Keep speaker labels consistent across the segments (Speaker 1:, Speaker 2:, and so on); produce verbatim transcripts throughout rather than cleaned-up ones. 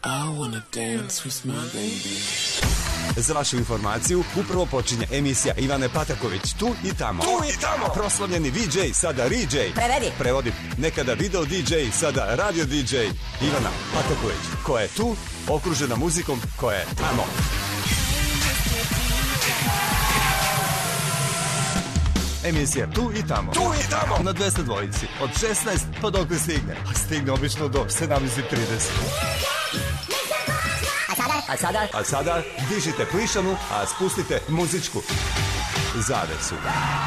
Speaker 1: I wanna dance with my baby.
Speaker 2: Za vašu informaciju, upravo počinje emisija Ivane Pataković, tu i tamo.
Speaker 3: Tu i tamo.
Speaker 2: Proslavljeni V J, sada R-J.
Speaker 3: Prevedi.
Speaker 2: Prevodi. Nekada video D J, sada radio D J. Ivana Pataković, koja je tu, okružena muzikom koja je tamo. Emisija Tu i tamo.
Speaker 3: Tu i tamo.
Speaker 2: Na dvesta dvojici. Od šesnaest pa dok ne stigne. A stigne obično do sedamnaest trideset.
Speaker 3: A sada? A sada?
Speaker 2: A sada dižite plišanu, a spustite muzičku zavesu.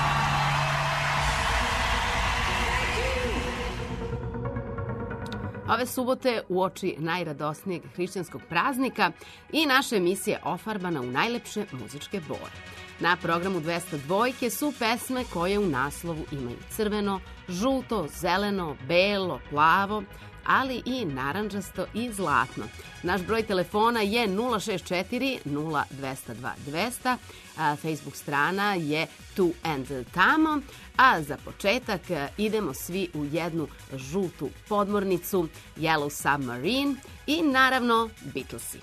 Speaker 4: Ove subote uoči najradosnijeg hrišćanskog praznika i naša emisija je ofarbana u najlepše muzičke boje. Na programu dvesta dvojke su pesme koje u naslovu imaju crveno, žuto, zeleno, belo, plavo, ali i narandžasto i zlatno. Naš broj telefona je nula šest četiri nula dva nula dva dvesta, a Facebook strana je Tu and Tamo, a za početak idemo svi u jednu žutu podmornicu, Yellow Submarine i naravno Beatlesi.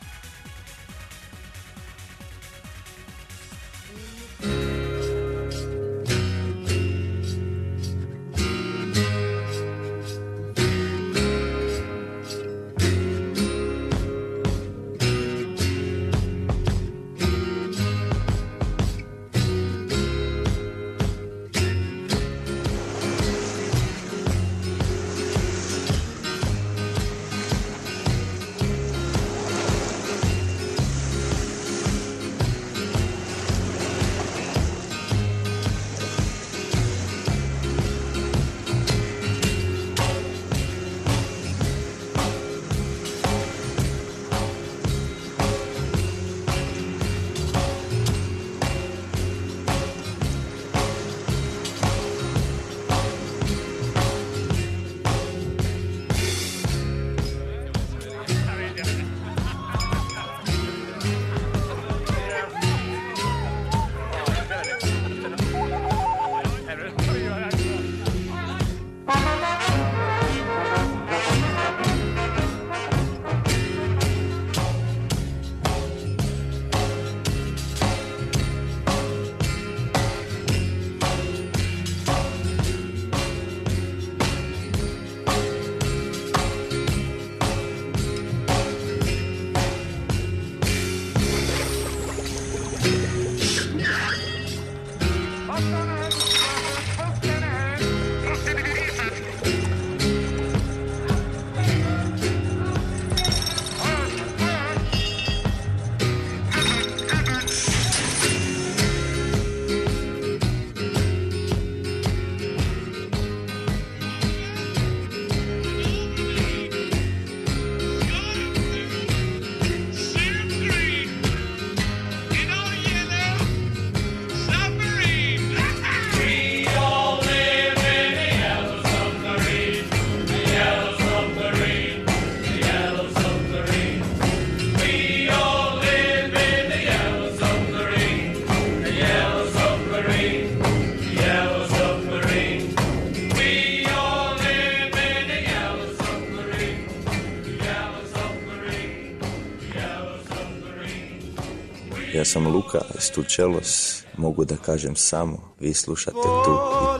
Speaker 5: Ja sam Luka iz Tučelos, mogu da kažem samo, vi slušate Tu i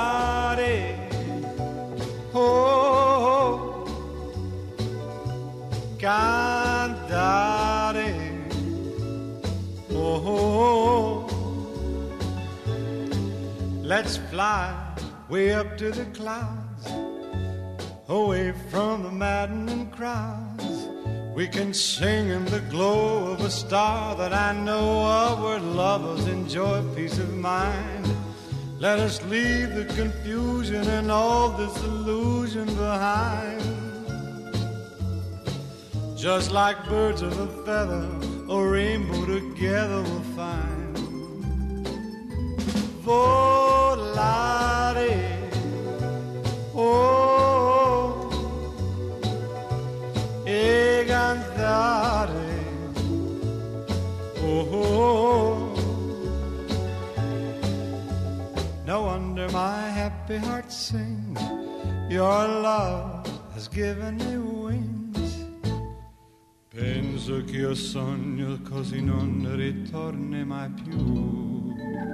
Speaker 5: Tamo.
Speaker 6: Cantare, oh, oh, let's fly way up to the clouds, away from the maddening crowds. We can sing in the glow of a star that I know of, where lovers enjoy peace of mind. Let us leave the confusion and all disillusion behind. Just like birds of a feather, a rainbow together we'll find. Volare, oh, e cantare, oh, oh. No wonder my happy heart sings. Your love has given me wings. Penso che io sogno così non ritorni mai più.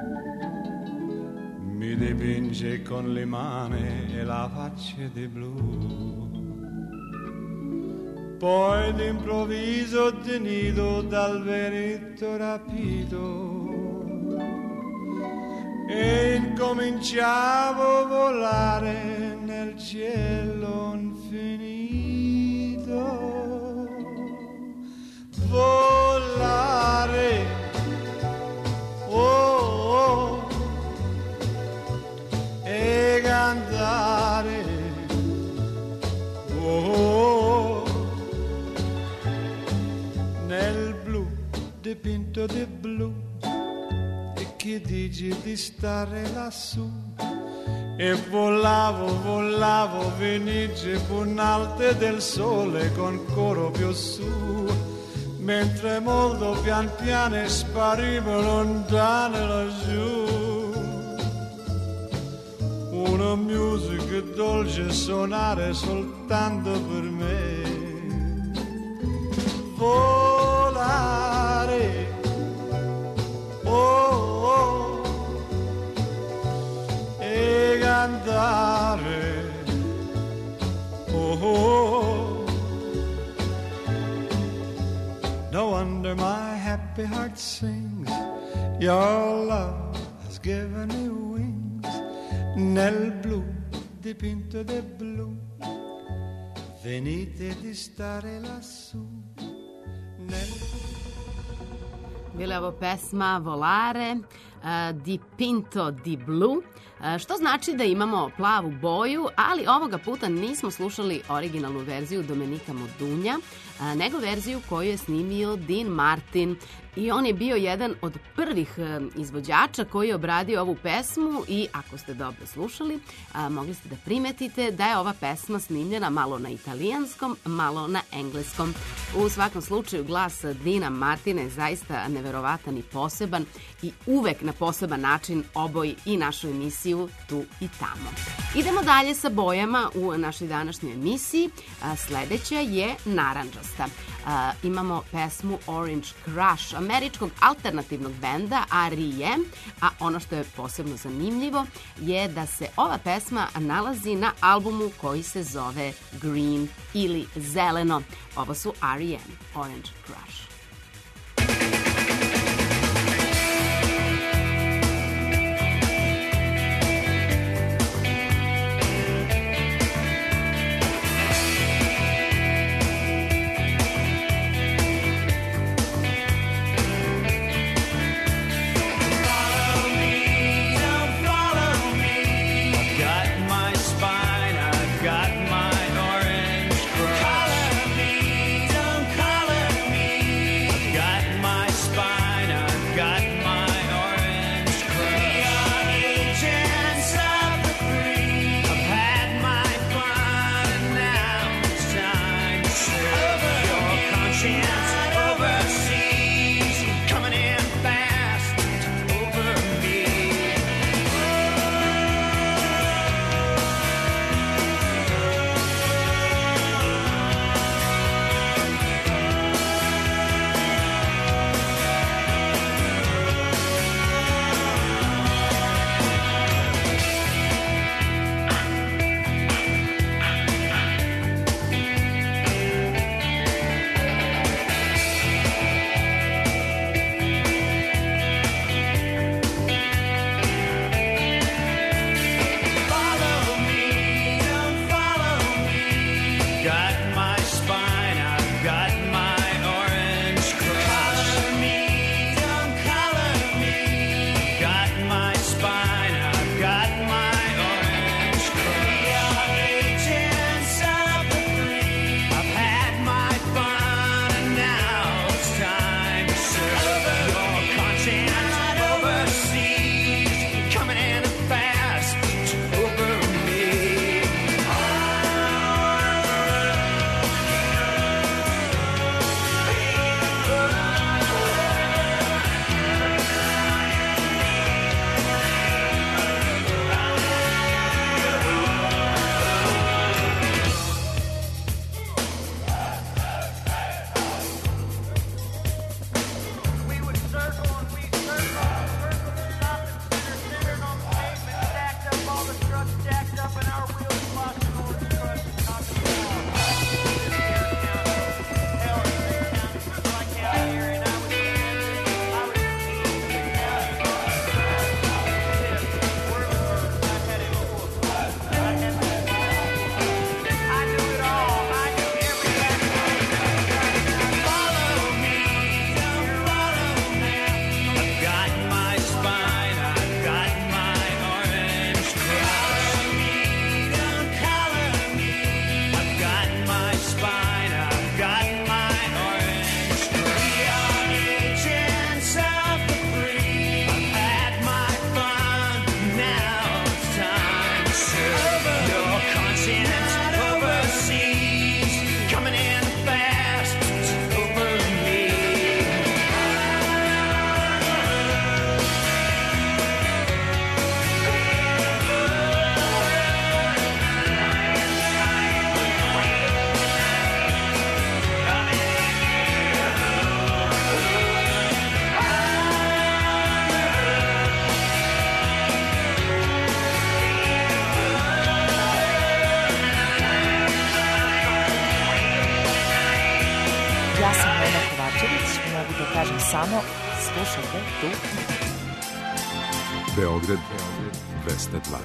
Speaker 6: Mi dipinge con le mani e la faccia di blu. Poi d'improvviso tenido dal vento rapito e incominciavo a volare nel cielo infinito. Volare, oh, oh, e cantare, oh, oh, nel blu dipinto di blu. E chi dici di stare lassù? E volavo, volavo, venice punalte del sole con coro più su. Mentre molto pian piano sparivo lontano laggiù. Una musica dolce suonare soltanto per me. Volare, oh, oh, e cantare, oh, oh. No wonder my happy heart sings. Your love has given me wings. Nel blu dipinto di blu. Venite di stare lassù. Nel...
Speaker 4: Bila je ovo pesma Volare, uh, dipinto di blu, uh, što znači da imamo plavu boju, ali ovoga puta nismo slušali originalnu verziju Domenika Modunja, uh, nego verziju koju je snimio Dean Martin. I on je bio jedan od prvih izvođača koji je obradio ovu pesmu i ako ste dobro slušali, a, mogli ste da primetite da je ova pesma snimljena malo na italijanskom, malo na engleskom. U svakom slučaju glas Deana Martina je zaista neverovatan i poseban i uvek na poseban način oboji i našu emisiju tu i tamo. Idemo dalje sa bojama u našoj današnjoj emisiji. A, sledeća je narandžasta. A, imamo pesmu Orange Crush, američkog alternativnog benda R E M, a ono što je posebno zanimljivo je da se ova pesma nalazi na albumu koji se zove Green ili Zeleno. Ovo su R E M, Orange Crush.
Speaker 3: Got my orange crush. Color me, don't color me. Kovačević. Mogu da kažem samo, slušajte tu.
Speaker 7: Beograd dvesta dva.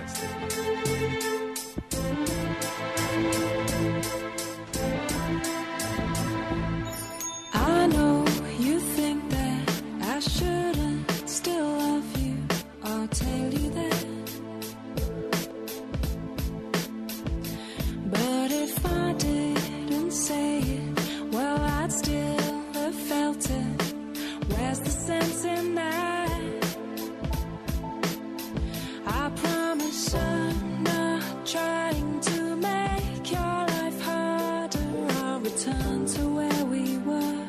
Speaker 8: I know you think that I shouldn't still love you or tell you that, but if I didn't say it, well, I'd still have felt it. Where's the sense in that? I promise I'm not trying to make your life harder. I'll return to where we were,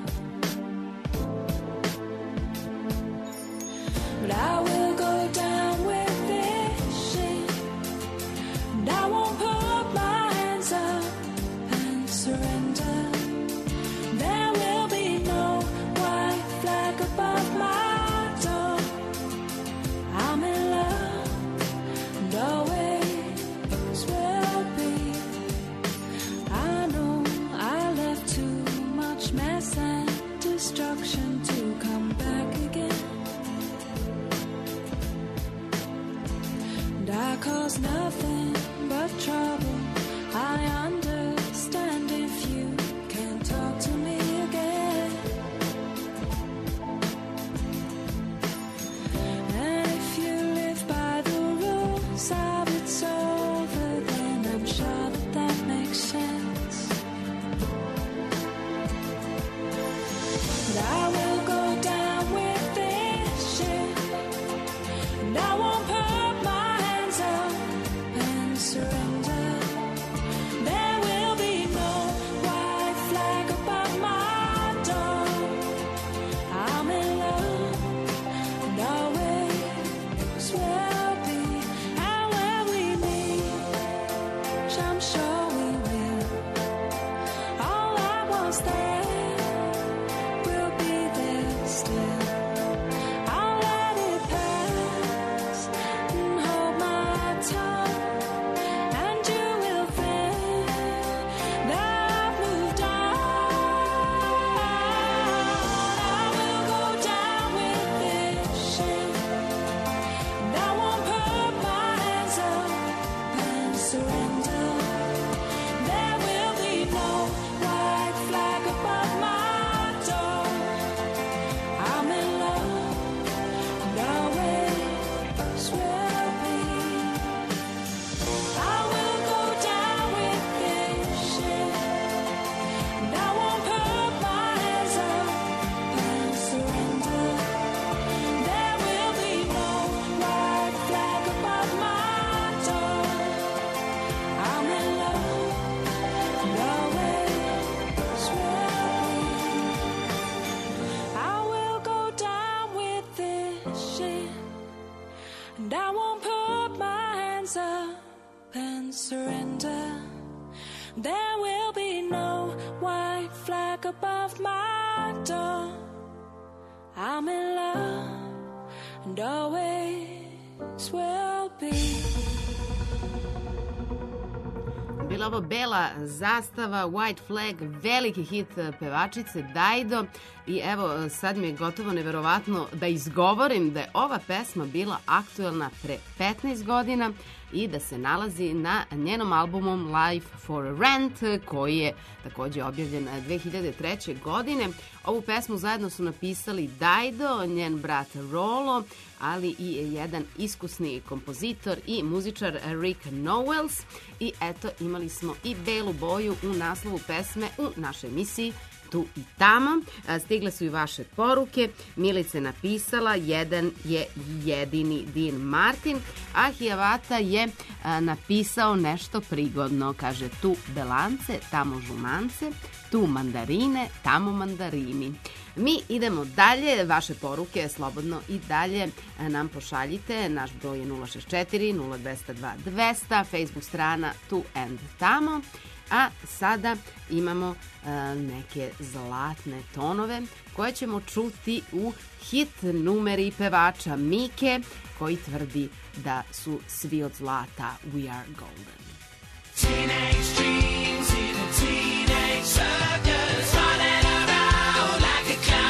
Speaker 8: but I will go down with this shit, and I won't put my hands up and surrender. There will be no white flag above my door. I'm in love and always will be. I know I left too much mess and destruction to come back again, and I caused nothing but trouble. I understand if you can't talk to me again, and if you live by the rules of it's over, then I'm sure that that makes sense. But I will go down with this shit, and I won't put my hands up and surrender. There will be no white flag above my door. I'm in love and always will be. And when we meet, which I'm sure we will, all I was there will be there still. I'll let it pass and hold my tongue, and you will think that I've moved on. I will go down with this shit, and I won't put my hands up and surrender. There will be no white flag above my door. I'm in love and always will be. I will go down with this shit, and I won't put my hands up and surrender. There will be no white flag above my door. I'm in love and always will be. I will go down with this shit, and I won't put my hands up and surrender. There will be no white flag above my door. I'm in love and always will be.
Speaker 4: Bila ovo Bela zastava, White Flag, veliki hit pevačice Dajdo. I evo, sad mi je gotovo neverovatno da izgovorim da je ova pesma bila aktuelna pre petnaest godina i da se nalazi na njenom albumom Life for Rent, koji je takođe objavljen dve hiljade treće. godine. Ovu pesmu zajedno su napisali Dajdo, njen brat Rolo, ali i jedan iskusni kompozitor i muzičar Rick Nowels. I eto, imali smo i belu boju u naslovu pesme u našoj emisiji Tu i tamo. Stigle su i vaše poruke. Milica je napisala, jedan je jedini Dean Martin, a Hijavata je napisao nešto prigodno. Kaže, tu belance, tamo žumance, tu mandarine, tamo mandarini. Mi idemo dalje, vaše poruke slobodno i dalje nam pošaljite. Naš broj je nula šest četiri nula dva nula dva dvesta, Facebook strana Tu and Tamo. A sada imamo uh, neke zlatne tonove koje ćemo čuti u hit numeri pevača Mike, koji tvrdi da su svi od zlata We Are Golden.
Speaker 9: Teenage dreams in a teenage circus, running around like a clown.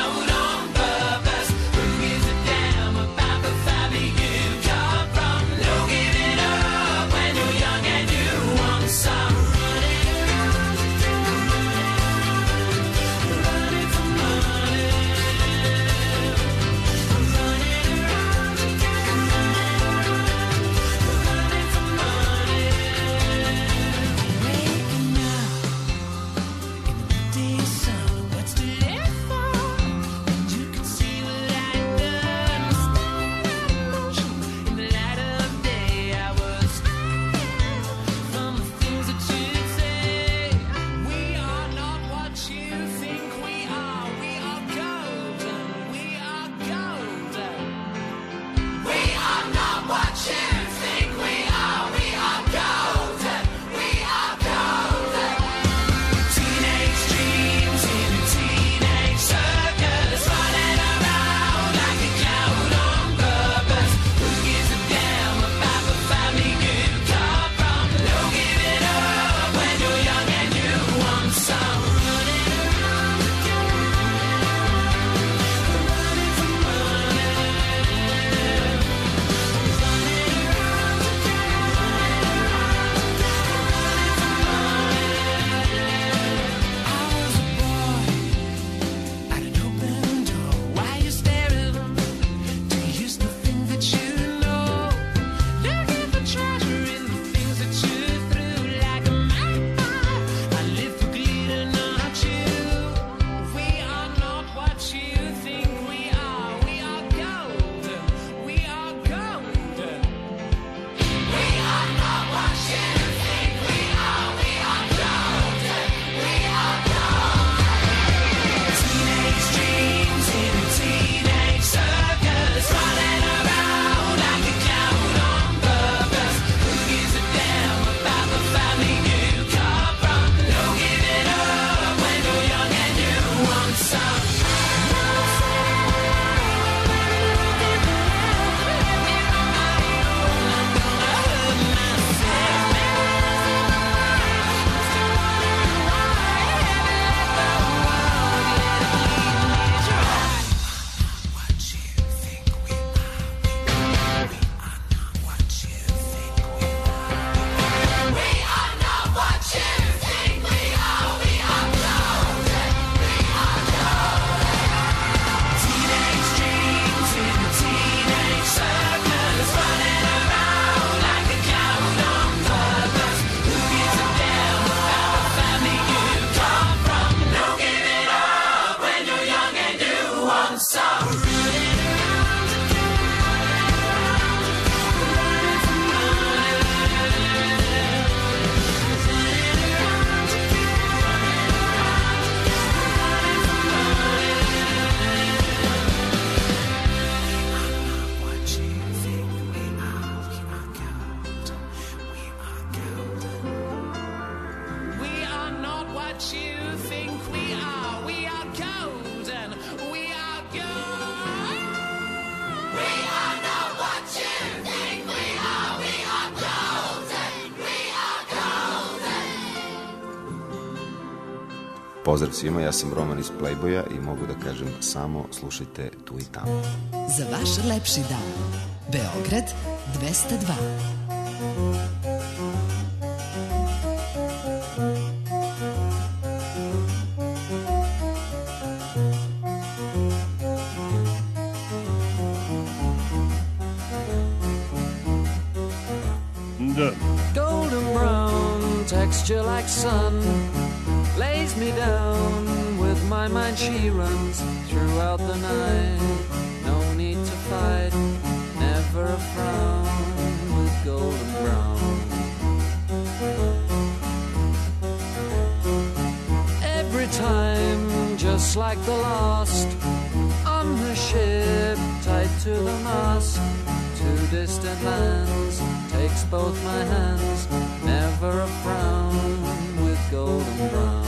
Speaker 10: Pozdrav svima, ja sam Roman iz Playboya i mogu da kažem samo slušajte tu i tamo.
Speaker 11: Za vaš lepši dan. Beograd dvesta dva.
Speaker 12: Golden brown texture like sun lays me down. With my mind she runs throughout the night. No need to fight, never a frown with golden brown. Every time, just like the last, on her ship tied to the mast. To distant lands, takes both my hands, never a frown with golden brown.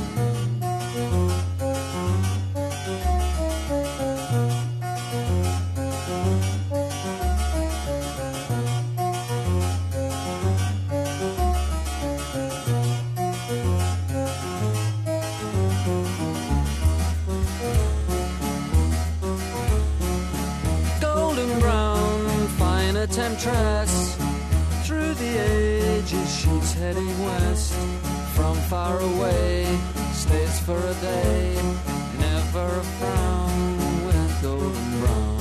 Speaker 12: Temptress, through the ages she's heading west. From far away, stays for a day, never a frown with golden brown.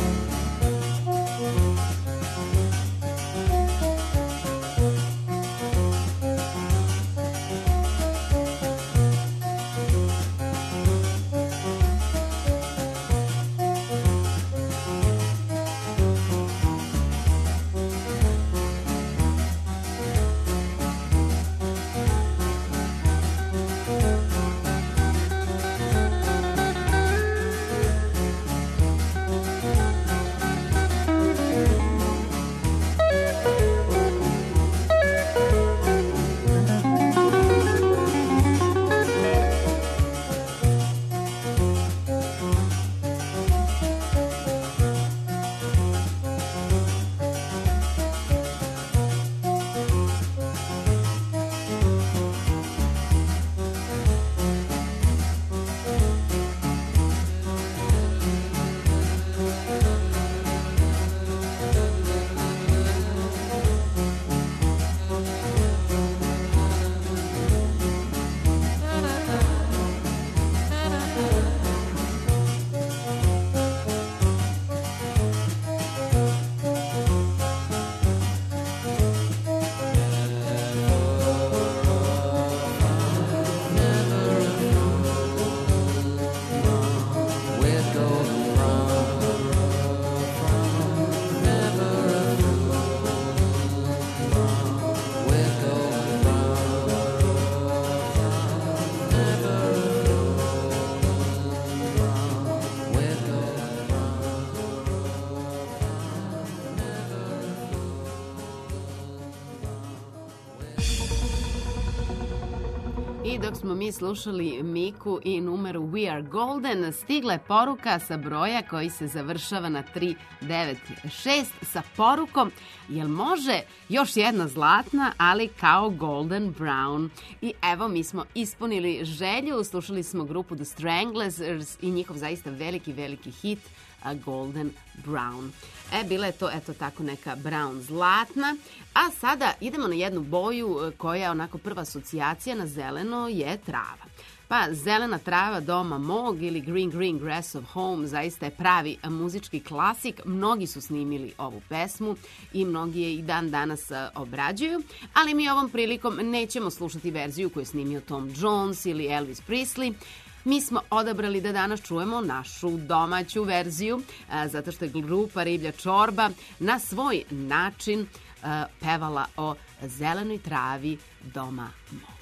Speaker 4: I dok smo mi slušali Miku i numeru We Are Golden, stigla je poruka sa broja koji se završava na tri devet šest sa porukom jel može još jedna zlatna, ali kao Golden Brown. I evo, mi smo ispunili želju, slušali smo grupu The Stranglers i njihov zaista veliki, veliki hit a Golden Brown. E, bila je to, eto tako, neka brown zlatna. A sada idemo na jednu boju koja je onako prva asocijacija na zeleno je trava. Pa Zelena trava doma mog ili Green Green Grass of Home zaista je pravi muzički klasik. Mnogi su snimili ovu pesmu i mnogi je i dan danas obrađuju, ali mi ovom prilikom nećemo slušati verziju koju je snimio Tom Jones ili Elvis Presley. Mi smo odabrali da danas čujemo našu domaću verziju, zato što je grupa Riblja čorba na svoj način pevala o zelenoj travi doma mog.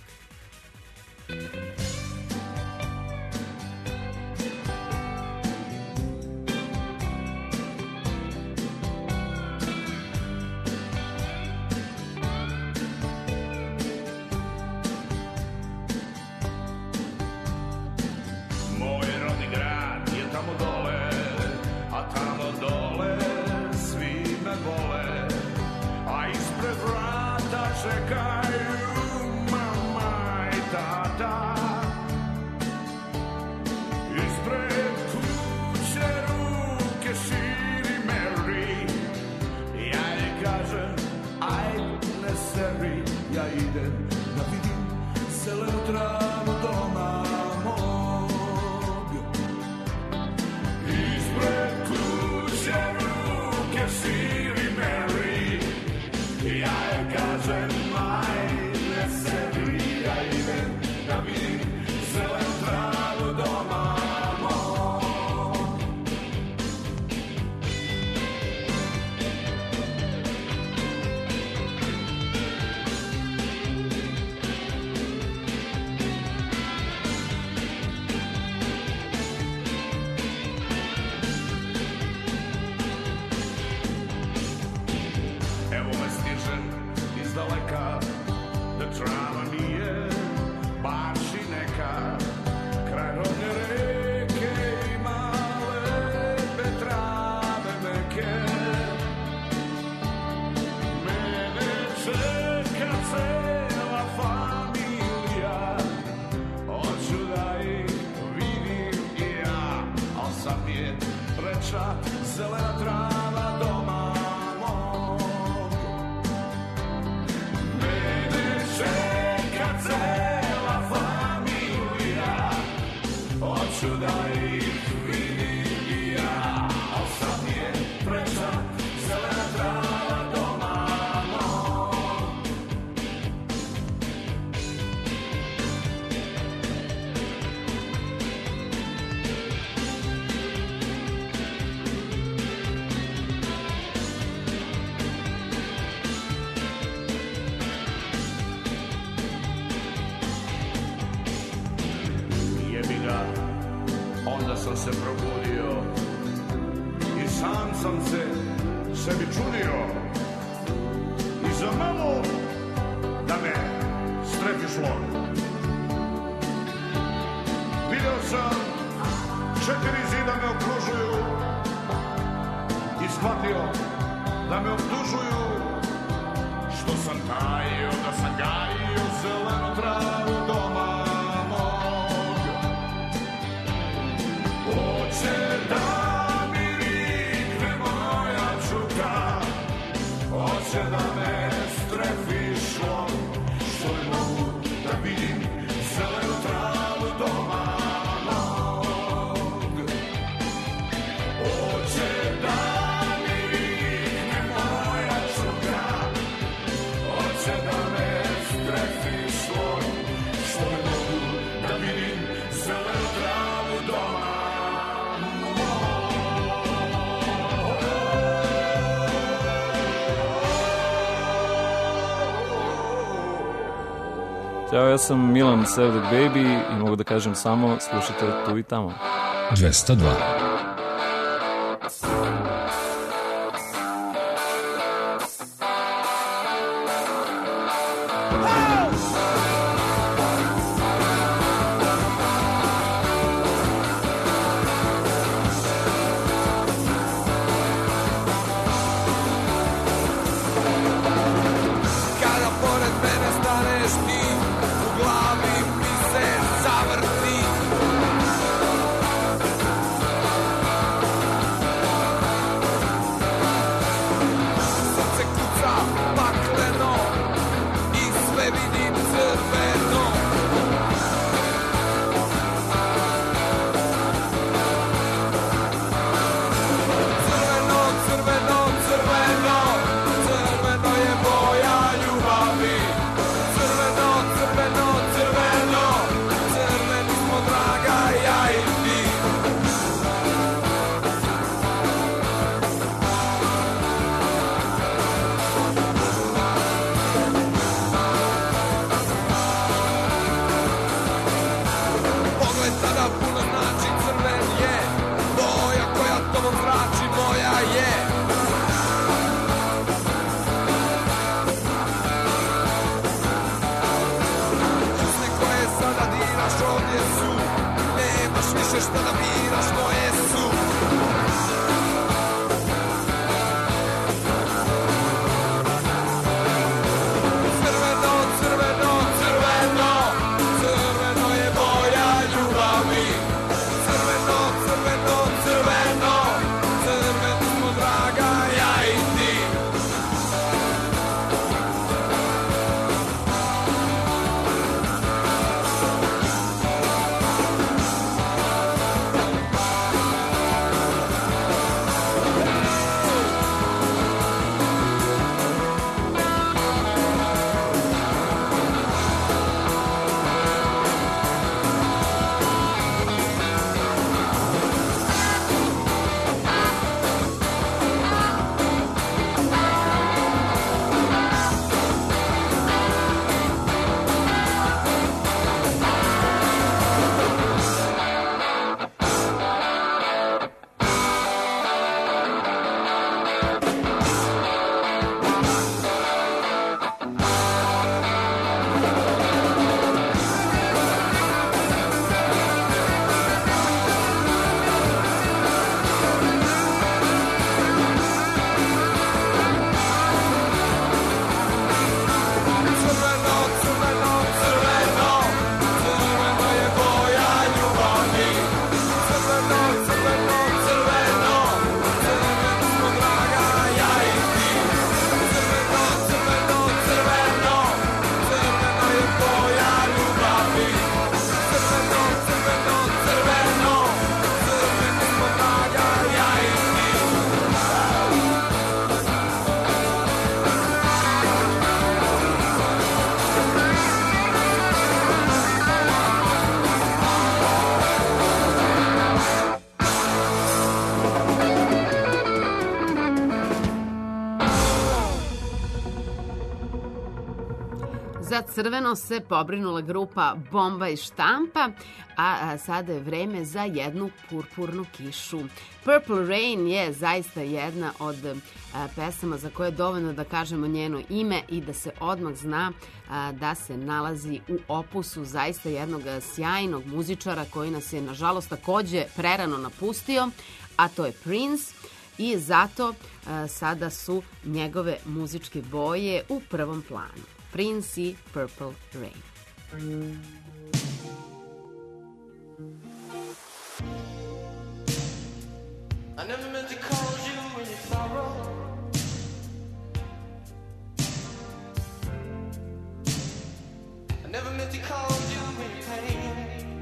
Speaker 6: Čekaju mama i tata.
Speaker 9: hoću da ih vidim i ja, a sad je preča zelena trava doma mog. Jebi ga, onda sam se probudio i sam sam se sebi čudio i za malo da me strefi šlog. Video sam četiri zida me okružuju i shvatio da me optužuju što sam tajio da sam gajio zelenu travu doma mog. Hoće da mi vikne moja čuka, hoće da me strefi šlog, što ne mogu da vidim zelenu travu doma mog. Hoće da mi vikne moja čuka, hoće da me strefi šlog, što ne mogu da vidim zelenu travu doma.
Speaker 13: Ćao, ja sam Milan Sevdek Baby i mogu da kažem samo slušajte tu i tamo.
Speaker 14: dvesta dva.
Speaker 9: Kada pored mene staneš ti, u glavi mi se zavrti. Srce kuca pakleno i sve vidim crveno. Crveno, crveno, crveno, crveno je boja ljubavi. Crveno, crveno, crveno, crveni smo draga ja i ti. Pogled tada puno znači, crven je boja koja tobom zrači, moja je. Usne koje sada diraš ovdje su, nemaš više šta da biraš, moje su. Crveno, crveno, crveno, crveno je boja ljubavi. Crveno, crveno, crveno, crveni smo draga ja i ti.
Speaker 4: crveno se pobrinula grupa Bomba i štampa, a sada je vreme za jednu purpurnu kišu. Purple Rain je zaista jedna od pesama za koje je dovoljno da kažemo njeno ime i da se odmah zna da se nalazi u opusu zaista jednog sjajnog muzičara koji nas je nažalost takođe prerano napustio, a to je Prince. I zato a, sada su njegove muzičke boje u prvom planu. Prince i Purple Rain.
Speaker 14: I never meant to call you when you sorrow. I never meant to call you when you pain.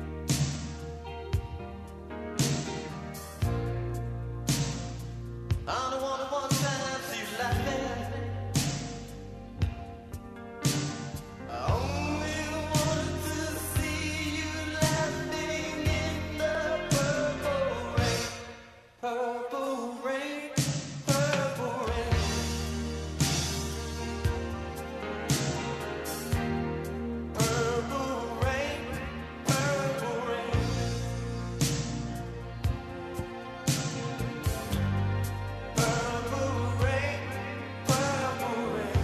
Speaker 14: I don't wanna one time see you laughing. I only wanted to see you laughing in the purple rain. Purple rain, purple rain. Purple rain, purple rain. Purple rain, purple rain.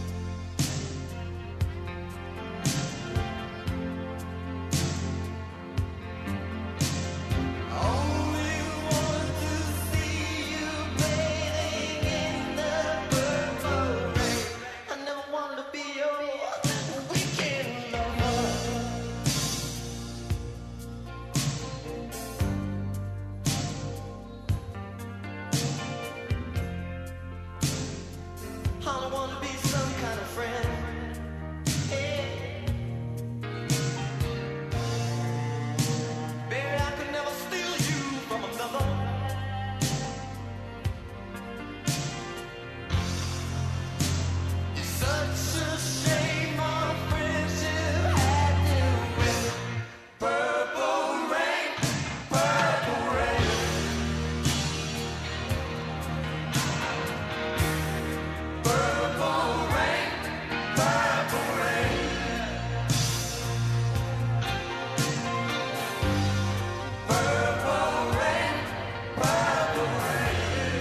Speaker 14: Only want to see you bathing in the purple rain. I never wanted to be your weekend lover. I don't want to be some kind of friend. Hey. Baby, I could never steal you from another. It's such a shame our friendship had to end. Purple rain, purple rain. Purple rain, purple rain. Purple rain, purple rain.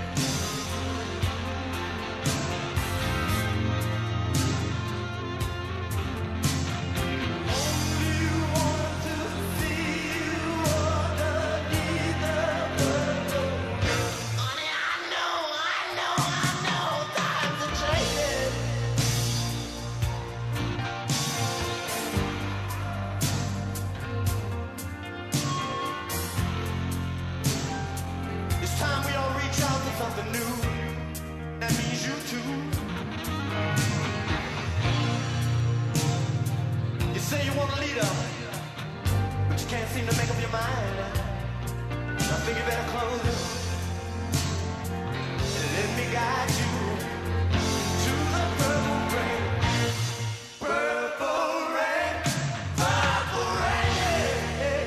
Speaker 14: Only want to see you underneath the purple rain. Honey, I know, I know, I know times are changing. It's time we all reach out to something new. That means you too. You say you want a leader, but you can't seem to make up your mind. I think you better close and let me guide you to the purple rain. Purple rain, purple rain.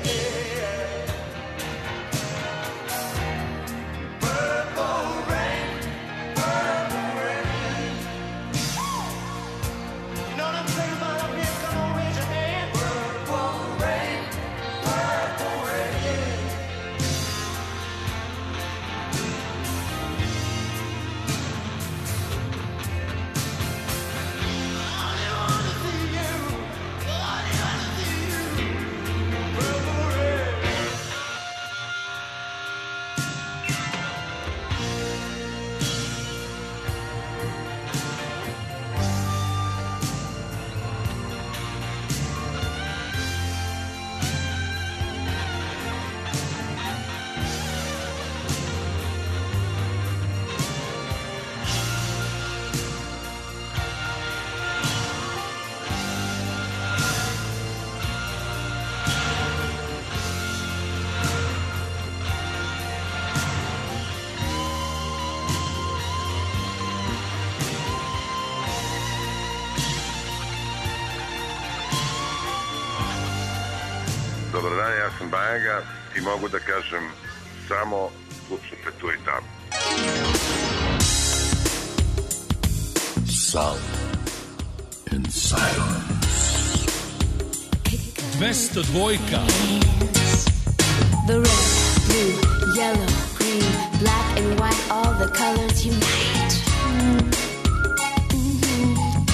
Speaker 14: Purple rain, purple rain. You know what I'm saying about up here? Come on, raise your hand. Purple rain, purple rain.
Speaker 15: Dobar dan, ja sam Bajaga i mogu da kažem samo slušajte tu i tamo.
Speaker 1: Sound
Speaker 16: in silence. dvesta dva.
Speaker 8: The red, blue, yellow, green, black and white, all the colors unite. Mhm.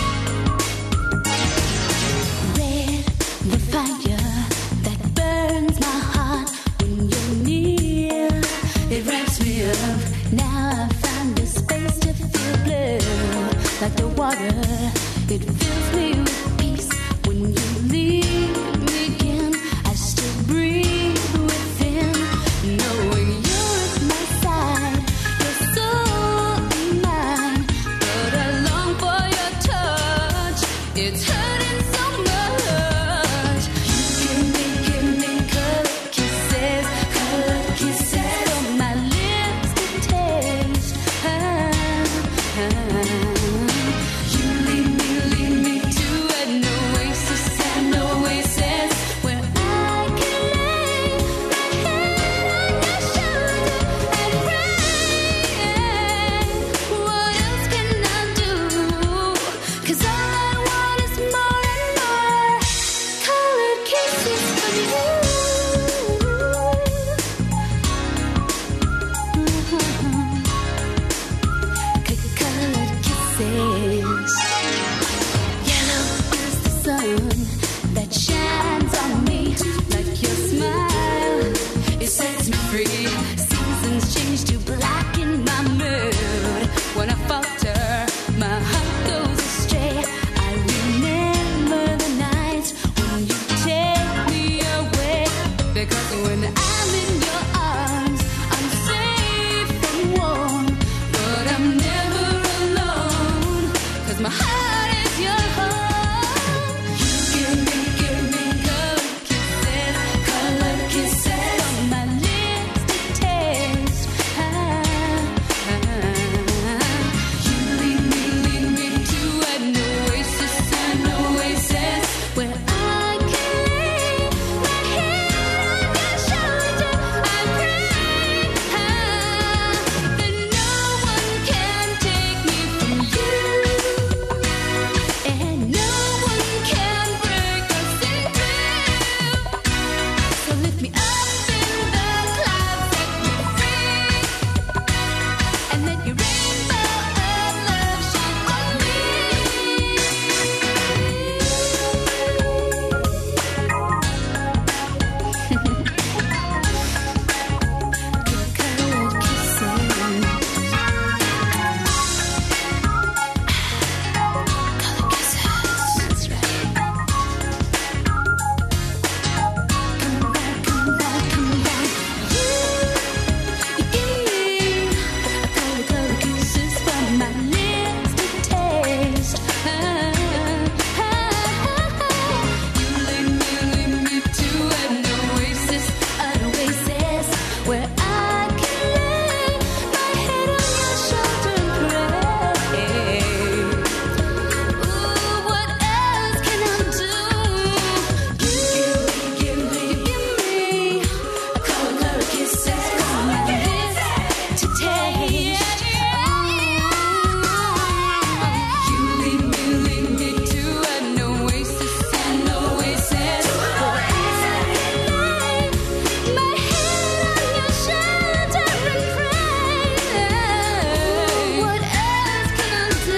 Speaker 8: Red, the fire that burns my heart when you're near. It wraps me up. Now I found a space to feel blue. Like the water, it fills me with peace. When you leave me again, I still breathe within, knowing you're at my side, your soul and mine. But I long for your touch, it's hurting so much. You give me, give me color kisses, color kisses on my lips to taste. Ah, ah. You lead me, lead me to an oasis, an oasis where I can lay my head on your shoulder and pray. What else can I do? 'Cause all I want is more and more colored kisses from you. Colored kisses. Yellow is the sun that shines on me like your smile. It sets me free. Seasons change to black in my mood. When I falter, my heart goes astray. I remember the nights when you take me away. Because when I'm in your arms, I'm safe and warm. But I'm never alone. 'Cause my heart is your home. You give me, give me color kisses, color kisses on my lips to taste. Ah, ah. You lead me, lead me to an oasis, an oasis where I can lay my head on your shoulder. I pray ah, that no one can take me from you, and no one can break us in two. So lift me up in the clouds, set me free, and let your rainbow of love shine on me. Colored kisses. Color kisses. That's right. Come back, come back, come back. You, you give me a color, color kisses from my lips to taste. Ah, ah, ah, ah. You lead me, lead me to an oasis, an oasis where I can lay my head on your shoulder and pray. Ooh, what else can I do? You give me, give me, give me a color, color kisses from my lips to taste. You lead me, lead me to an oasis, an oasis where I can lay my head on your shoulder and pray. What else can I do?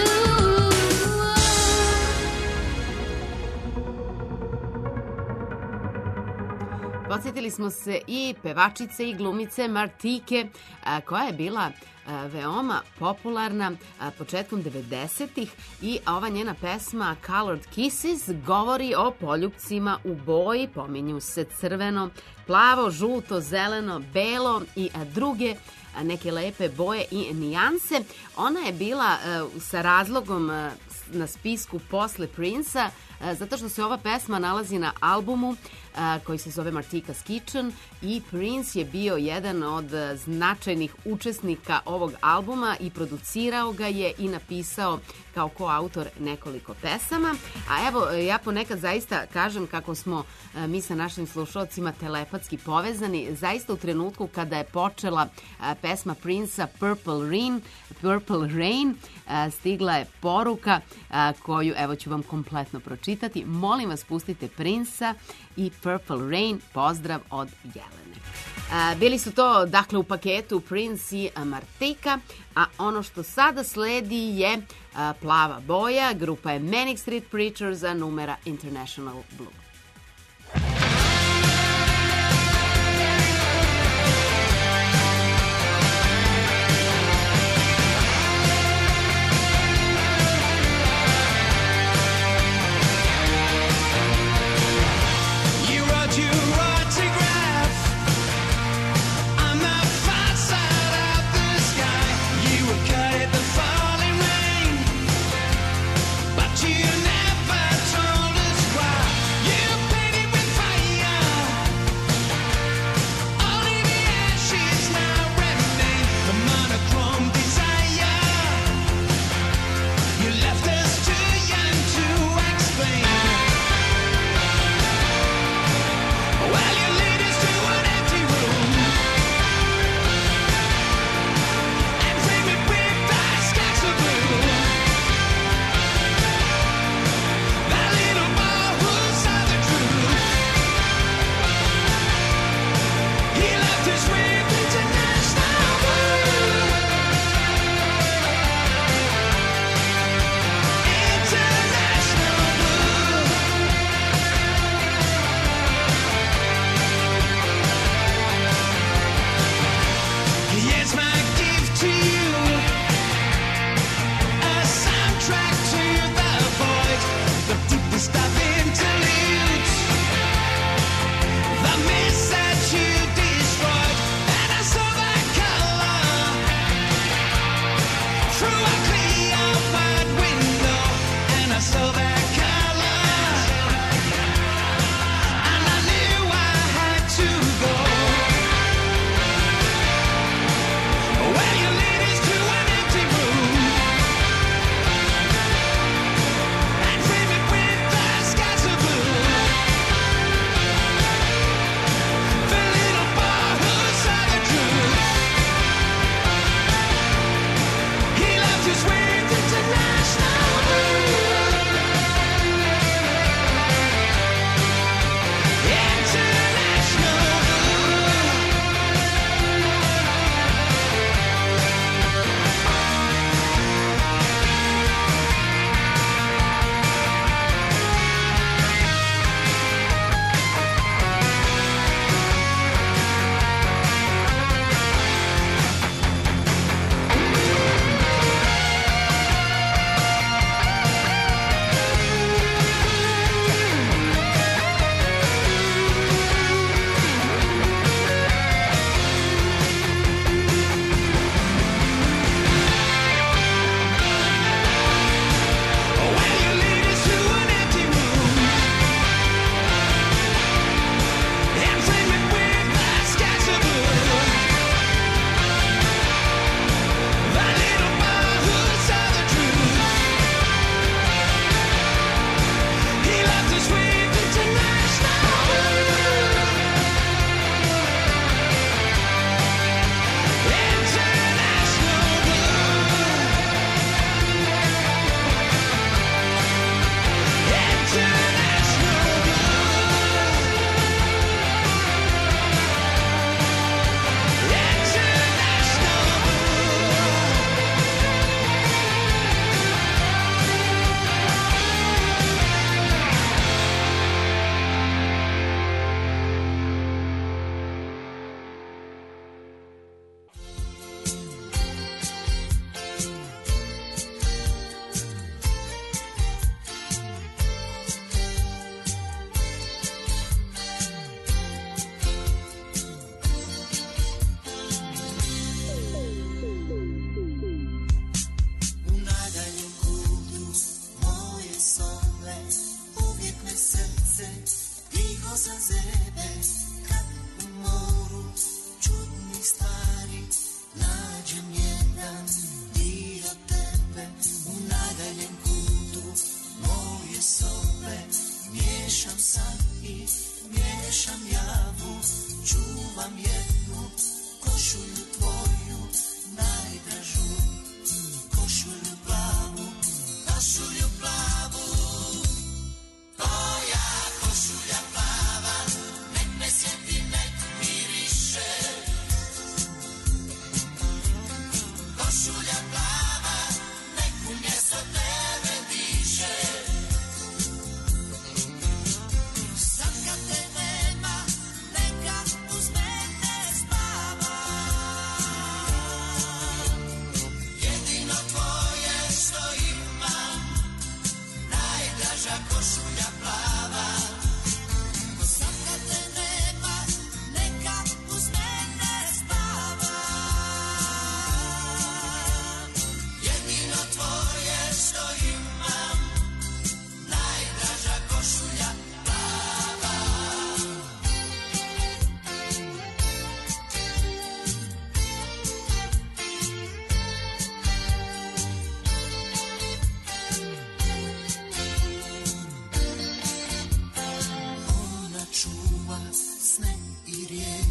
Speaker 4: Podsjetili smo se i pevačice i glumice Martike, a, koja je bila a, veoma popularna a, početkom devedesetih i ova njena pesma Colored Kisses govori o poljupcima u boji, pominju se crveno, plavo, žuto, zeleno, belo i a, druge a, neke lepe boje i nijanse. Ona je bila a, sa razlogom a, na spisku posle Prince-a, zato što se ova pesma nalazi na albumu a, koji se zove Martika's Kitchen i Prince je bio jedan od značajnih učesnika ovog albuma i producirao ga je i napisao kao koautor nekoliko pesama. A evo, ja ponekad zaista kažem kako smo a, mi sa našim slušalcima telepatski povezani. Zaista u trenutku kada je počela a, pesma Prince-a Purple Rain, Purple Rain, a, stigla je poruka a, koju evo ću vam kompletno pročitati. Molim vas, pustite Prince-a i Purple Rain. Pozdrav od Jelene. A, bili su to, dakle, u paketu Prince i Martika, a ono što sada sledi je a, Plava boja, grupa je Manic Street Preachers, a numera International Blue.
Speaker 14: You never told us why. You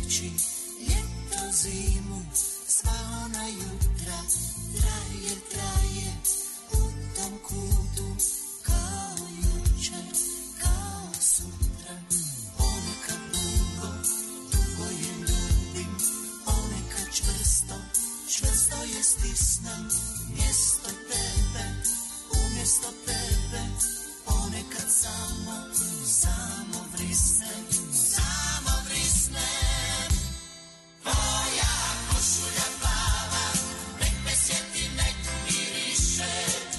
Speaker 14: noći, ljeto, zimu, sva ona jutra, traje, traje, u tom kutu, kao jučer, kao sutra. Ponekad dugo, dugo je ljubim, ponekad čvrsto, čvrsto je stisnem, mjesto tebe, umjesto tebe, ponekad samo, samo vrisnem, samo vrisnem. Tvoja košulja plava, nek me sjeti, nek miriše.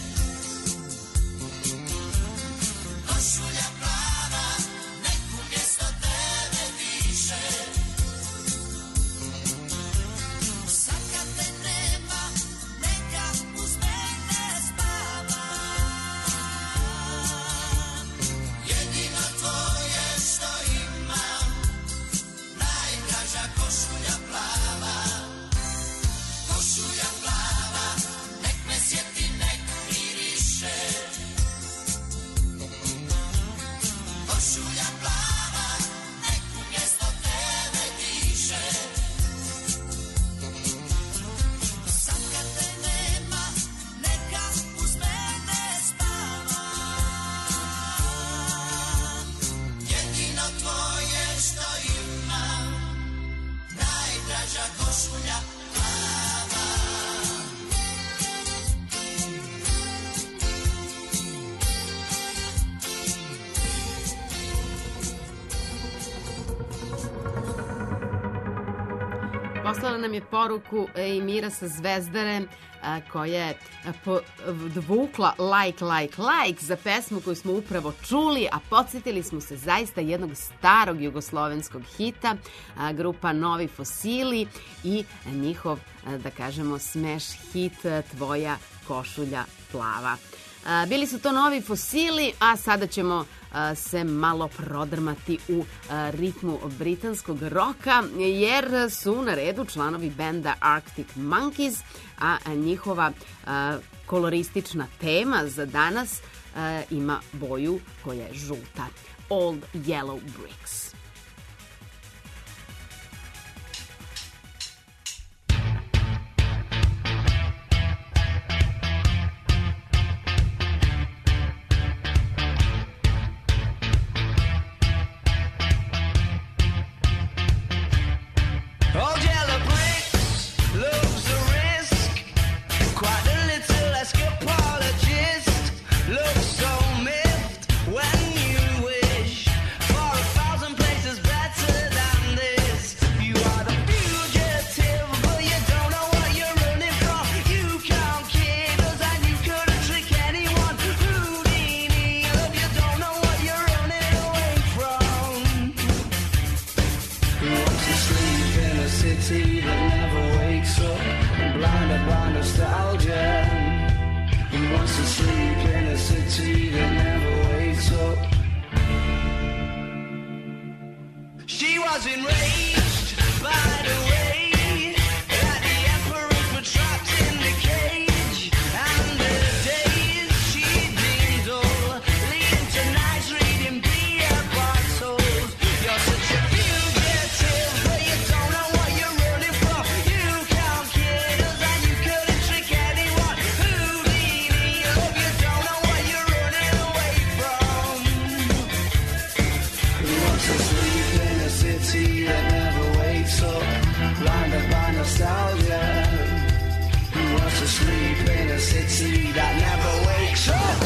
Speaker 14: Košulja plava, nek umjesto tebe diše. Sad kad te nema, neka uz mene spava. Jedino tvoje što imam, najdraža košulja plava. Košulja plava, nek me sjeti, nek miriše. Košulja plava, nek umjesto tebe diše. Sad kad te nema, neka uz mene spava. Jedino tvoje što imam, najdraža košulja plava.
Speaker 4: Poslala nam je poruku i Mira sa Zvezdare a, koja je podvukla like, like, like za pesmu koju smo upravo čuli, a podsjetili smo se zaista jednog starog jugoslovenskog hita, a, grupa Novi Fosili i njihov, a, da kažemo, smash hit a, Tvoja košulja plava. A, Bili su to Novi Fosili, a sada ćemo a, se malo prodrmati u a, ritmu britanskog roka, jer su na redu članovi benda Arctic Monkeys, a a njihova a, koloristična tema za danas a, ima boju koja je žuta. Old Yellow Bricks.
Speaker 14: Old yellow bricks, loves a risk. Quite a little escapologist. Looks so miffed when you wish for a thousand places better than this. You are the fugitive, but you don't know what you're running from. You can't kid us and you couldn't trick anyone. Houdini, love, you don't know what you're running away from. Who wants to sleep in a city that never wakes up, blinded by nostalgia? Who wants to sleep in a city that never wakes up? She was enraged by the way that the emperors were trapped in the cage, and the days she'd been dull, leading to nights reading beer bottles. You're such a fugitive, but you don't know what you're running from. You can't kid us and you couldn't trick anyone. Houdini, love, you don't know what you're running away from. Who wants to sleep in a city that never wakes up, blinded by nostalgia? Who wants to sleep in a city that never wakes up?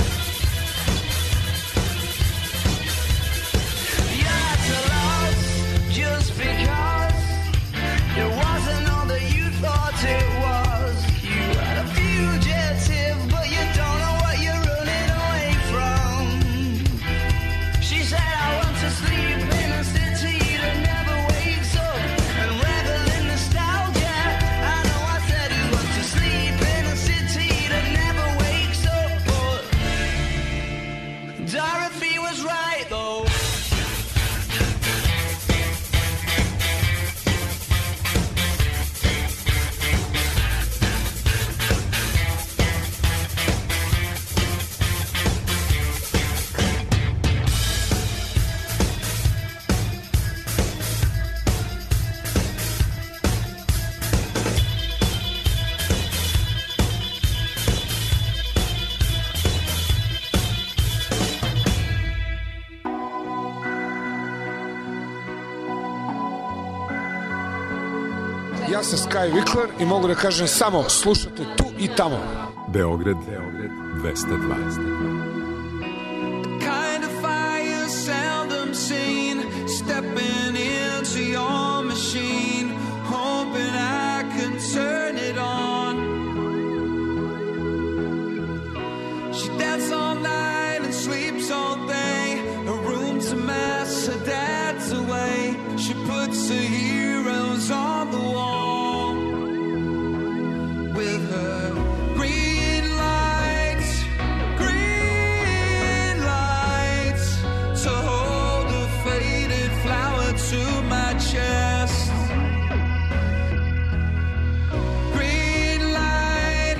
Speaker 14: You're at a loss
Speaker 17: ja sam Sky Vikler i mogu da kažem samo slušate tu i tamo.
Speaker 7: Beograd, Beograd dvesta dva.
Speaker 14: Kind of fire seldom seen, stepping into your machine, hoping I can turn it on. She dances all night and sleeps all day, a room's a mess, her dad's away. She puts her heroes on the wall with her green lights, green lights, to hold a faded flower to my chest. Green light,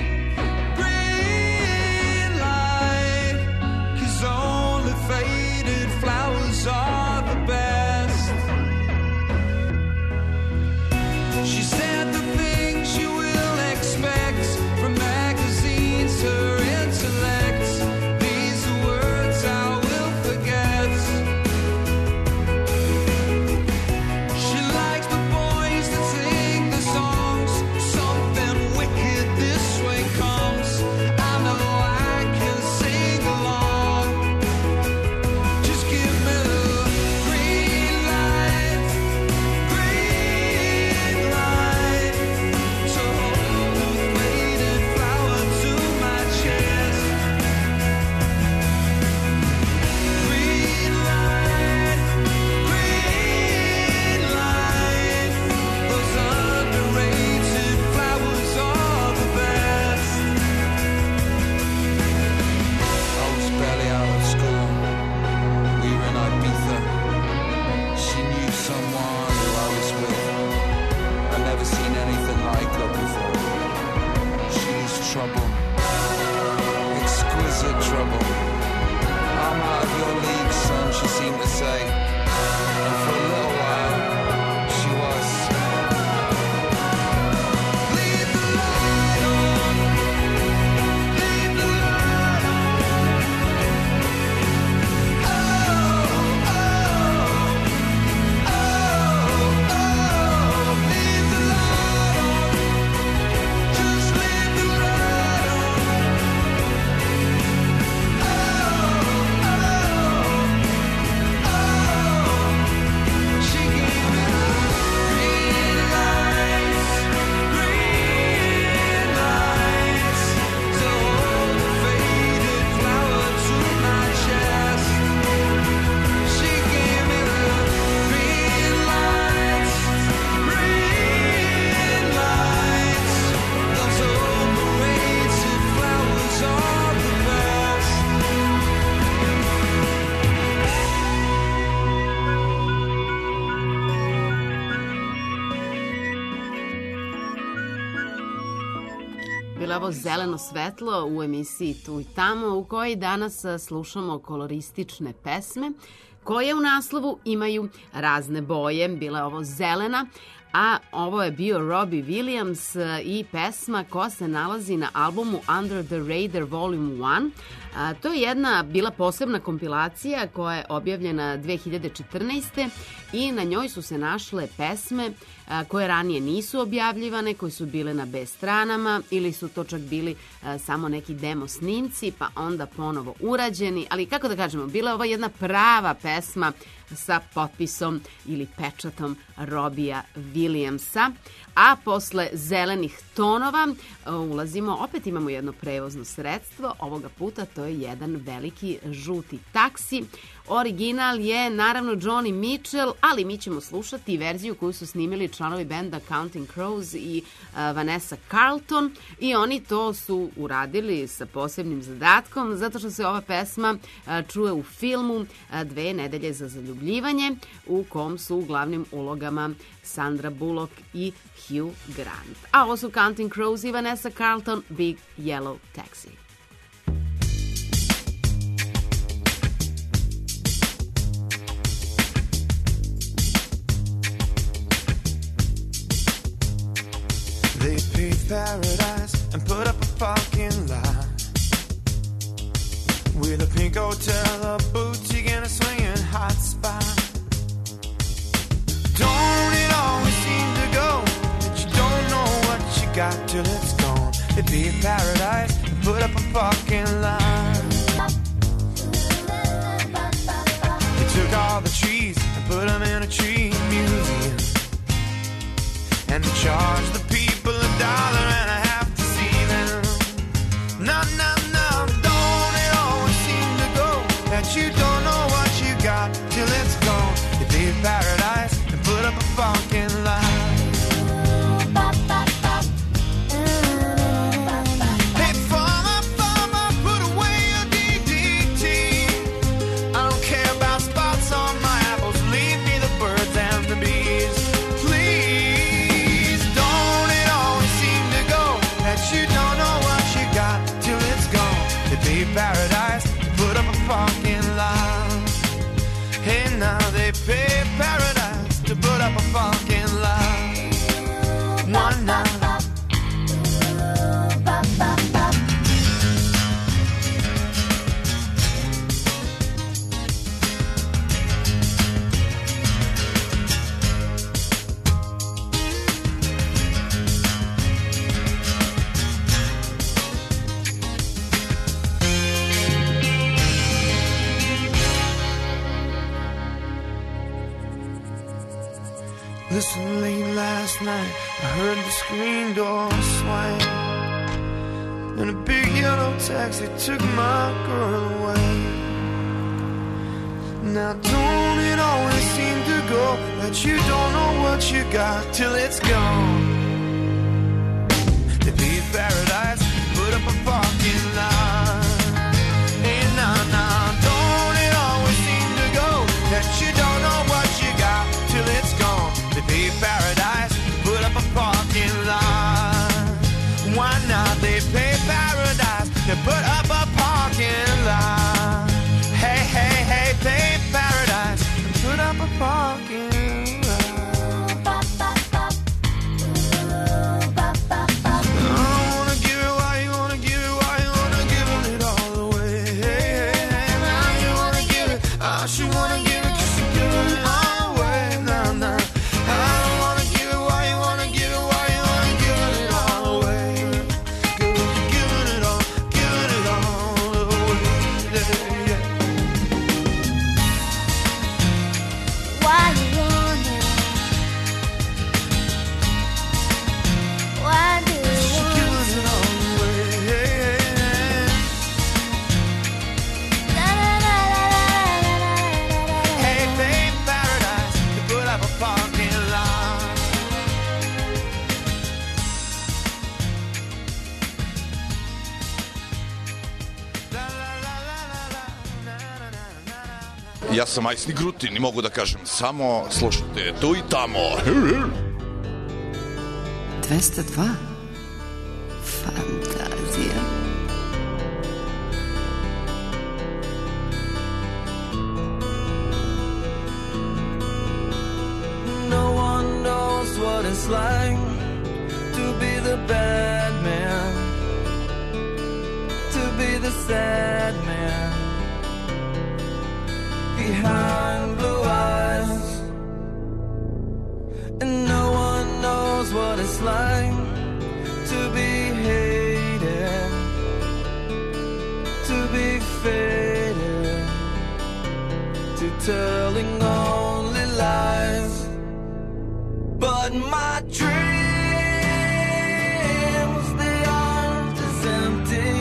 Speaker 14: green light, 'cause only faded flowers are the best. She said the things you will expect from magazines, her intellect. These are words I will forget. She likes the boys that sing the songs. Something wicked this way comes. I know I can sing along. Just give me the green light, green light, to hold a faded flower to my chest. Green light, green light, those underrated flowers are the best. I was barely out of school. We were in Ibiza. She knew someone who I was with. I'd never seen anything like her before. She was trouble, exquisite trouble. I'm out of your league, son, she seemed to say. And for a little while, she was. Leave the light on. Leave the light on. Oh, oh, oh, oh. Leave the light on. Just leave the light on. Oh, oh, oh. She gave me green lights, green lights, to hold a faded flower to my chest. She gave me the green lights, green lights, those overrated flowers are the best.
Speaker 4: Bilo je ovo zeleno svetlo u emisiji Tu i tamo, u kojoj danas a, slušamo koloristične pesme koje u naslovu imaju razne boje. Bila je ovo zelena, a ovo je bio Robbie Williams a, i pesma koja se nalazi na albumu Under the Radar Volume jedan. A, to je jedna bila posebna kompilacija koja je objavljena dve hiljade četrnaeste. i na njoj su se našle pesme a, koje ranije nisu objavljivane, koje su bile na B stranama ili su to čak bili a, samo neki demo snimci pa onda ponovo urađeni, ali kako da kažemo, bila je ova jedna prava pesma sa potpisom ili pečatom Robija Williamsa. A posle zelenih tonova ulazimo, opet imamo jedno prevozno sredstvo, ovoga puta to je jedan veliki žuti taksi. Original je naravno Johnny Mitchell, ali mi ćemo slušati verziju koju su snimili članovi benda Counting Crows i uh, Vanessa Carlton, i oni to su uradili sa posebnim zadatkom zato što se ova pesma uh, čuje u filmu uh, Dve nedelje za zaljubljivanje, u kom su u glavnim ulogama Sandra Bullock i Hugh Grant. A ovo su Counting Crows i Vanessa Carlton, Big Yellow Taxi.
Speaker 18: They paved paradise and put up a parking lot with a pink hotel, a boutique, and a swinging hot spot. Don't it always seem to go that you don't be paradise and put up a parking lot. They took all the trees and put them in a tree museum, and they charged the people a dollar and a half to see them. No, no, no, don't it always seem to go that you don't know what you got till it's gone. You be paradise and put up a parking lot. Paradise, put up a parking lot. Hey, now they pay paradise to put up a parking lot. One night. Listen, late last night I heard the screen door swing, and a big yellow taxi took my girl away. Now don't it always seem to go that you don't know what you got till it's gone. To be paradise, put up a parking lot. Hey, nah, nah, don't it always seem to go that you don't know what you got till it's gone. To be paradise, put up a parking lot. Why not? They pay paradise to put up a parking lot. Hey, hey, hey, pay paradise and put up a parking lot. I don't wanna give it why you wanna give it, why you wanna give it all away. Hey, hey, hey, now you wanna give it, I should wanna give it, cause you're giving it all away. Nah, nah. I don't wanna give it, why you wanna give it, why you wanna give it all away. Giving it all, giving it all away. Yeah, yeah.
Speaker 8: Why you want it? Why do you want
Speaker 18: Giving it all away.
Speaker 8: Da, da, da, da, da, da, da, da.
Speaker 18: Hey, babe, paradise, to put up a parking lot.
Speaker 9: Ja sam Majsni Grutin i mogu da kažem samo slušajte tu i tamo.
Speaker 11: dvesta dva. Fantazija.
Speaker 12: No one knows what it's like to be the bad man, to be the sad man behind blue eyes. And no one knows what it's like to be hated, to be faded, to telling only lies. But my dreams, they aren't as empty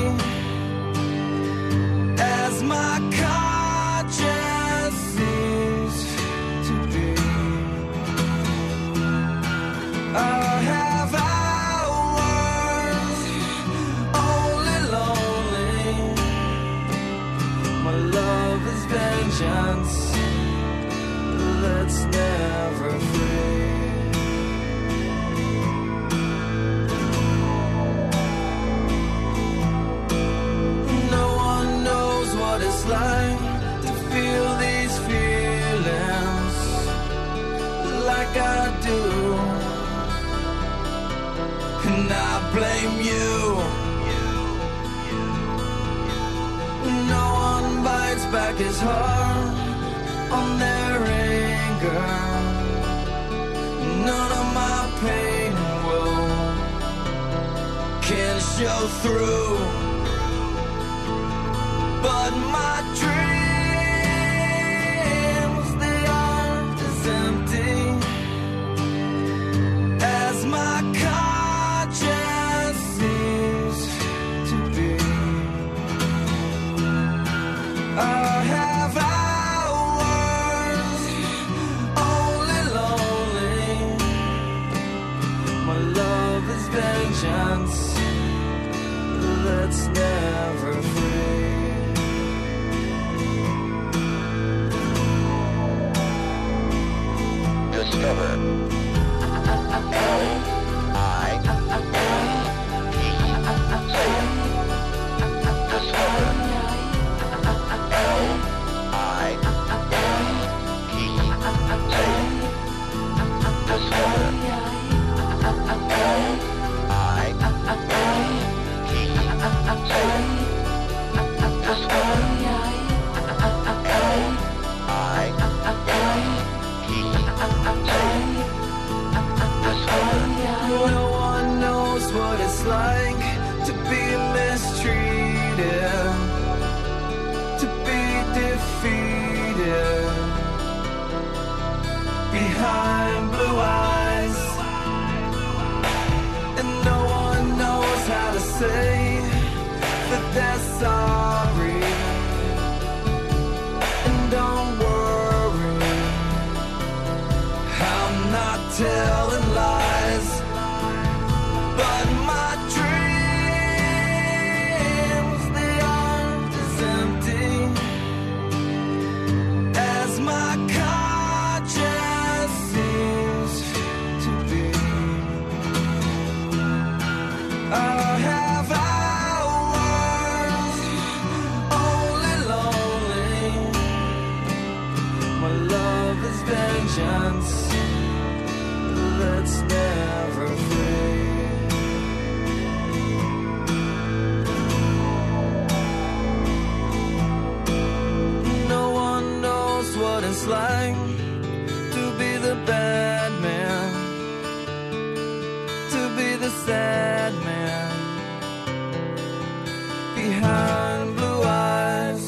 Speaker 12: as my conscience seems to be. I have hours only lonely. My love is vengeance that's never free. Like to feel these feelings like I do, and I blame you. No one bites back his heart on their anger. None of my pain will can
Speaker 18: show through. But my dreams, they aren't as empty as my conscience seems to be. I have hours only lonely. My love is vengeance that's never free. Discover L I E. Say it. Discover L I E. Say it. Discover L I E. Say it. Discover L I E. No one knows what it's like to be mistreated, to be defeated behind blue eyes, and no one knows how to say that they're sorry. And don't worry, I'm not telling lies, but my dreams, they aren't as empty as my conscience seems to be. I have hours only lonely. My love is vengeance that's never free. No one knows what it's like to be the bad man, to be the sad man behind blue eyes.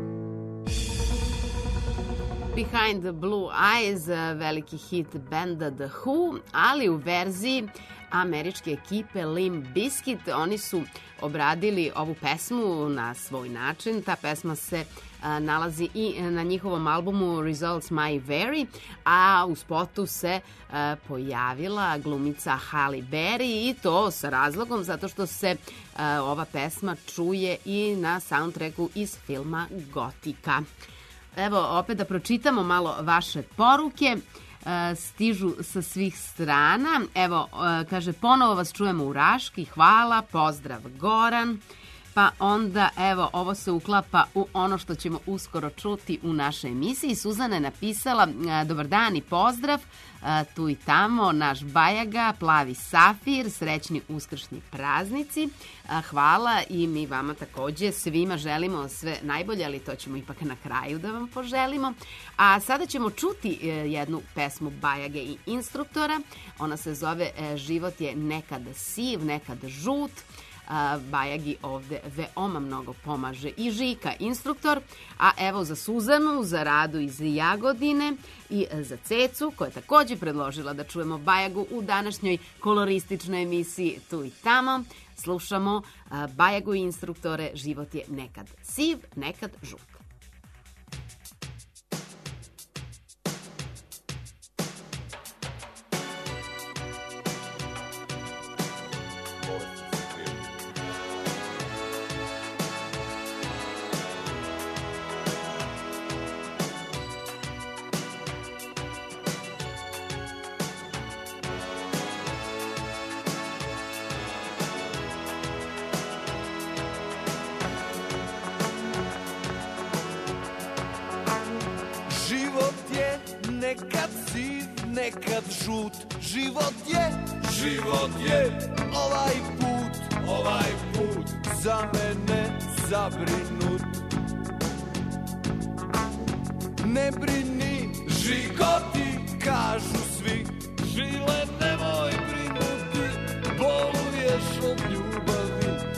Speaker 4: Behind the Blue Eyes, veliki hit benda The Who, ali u verziji američke ekipe Limp Bizkit. Oni su obradili ovu pesmu na svoj način. Ta pesma se a, nalazi i na njihovom albumu Results May Vary, a u spotu se a, pojavila glumica Halle Berry, i to sa razlogom zato što se a, ova pesma čuje i na soundtracku iz filma Gotika. Evo, opet da pročitamo malo vaše poruke. E, stižu sa svih strana. Evo, e, kaže, ponovo vas čujemo u Raški, hvala, pozdrav Goran. Pa onda, evo, ovo se uklapa u ono što ćemo uskoro čuti u našoj emisiji. Suzana je napisala, e, dobar dan i pozdrav, e, tu i tamo, naš Bajaga, Plavi Safir, srećni uskršnji praznici. E, hvala i mi vama takođe svima želimo sve najbolje, ali to ćemo ipak na kraju da vam poželimo. A sada ćemo čuti e, jednu pesmu Bajage i Instruktora. Ona se zove e, Život je nekad siv, nekad žut. Bajagi ovde veoma mnogo pomaže i Žika, instruktor, a evo za Suzanu, za Radu iz Jagodine i za Cecu, koja je takođe predložila da čujemo Bajagu u današnjoj kolorističnoj emisiji Tu i tamo. Slušamo Bajagu i Instruktore, Život je nekad siv, nekad žut.
Speaker 18: Nekad siv, nekad žut. Život je, život je ovaj put, ovaj put za mene zabrinut. Ne brini, Žiko, ti kažu svi, žile nemoj brinuti, boluješ od ljubavi.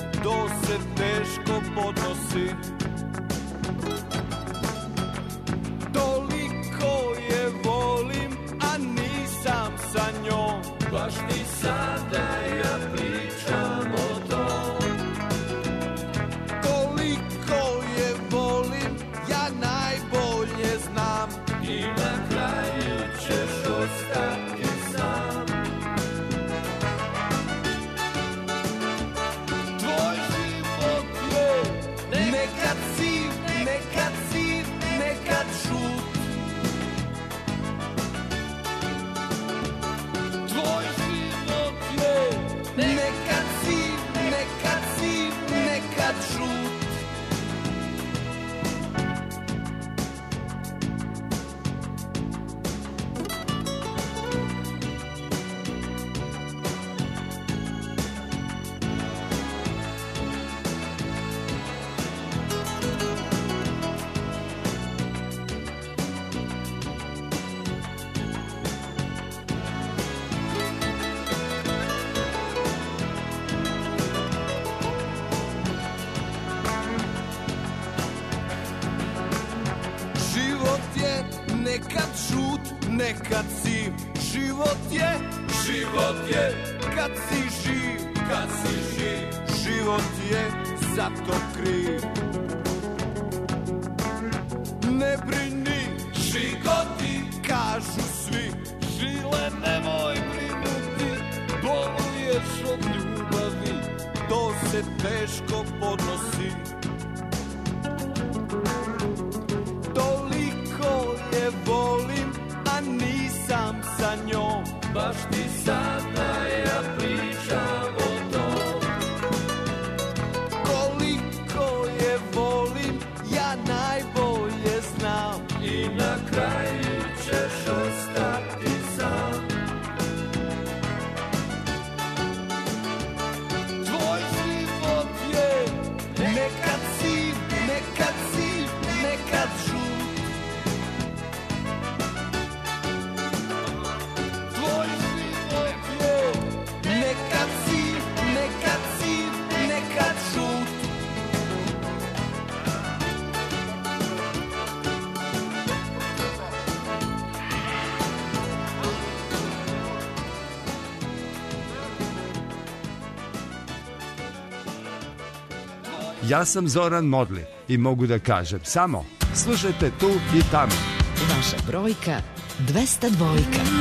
Speaker 18: nekad si, život je, život je, kad si živ, kad si živ, život je zato kriv. Ne brini, žigoti, kažu svi, žile nemoj brinuti, boluješ od ljubavi, to se teško podnosi. Toliko je volim, a nisam sa njom, baš ti sada ja pričam o tom. Koliko je volim, ja najbolje znam, i na kraju ćeš ostati sam. Tvoj život je nekad siv, nekad siv, nekad žut. Tvoj život je nekad siv, nekad siv, nekad žut.
Speaker 19: Ja sam Zoran Modli i mogu da kažem samo slušajte tu i tamo.
Speaker 11: Vaša brojka dvesta dva.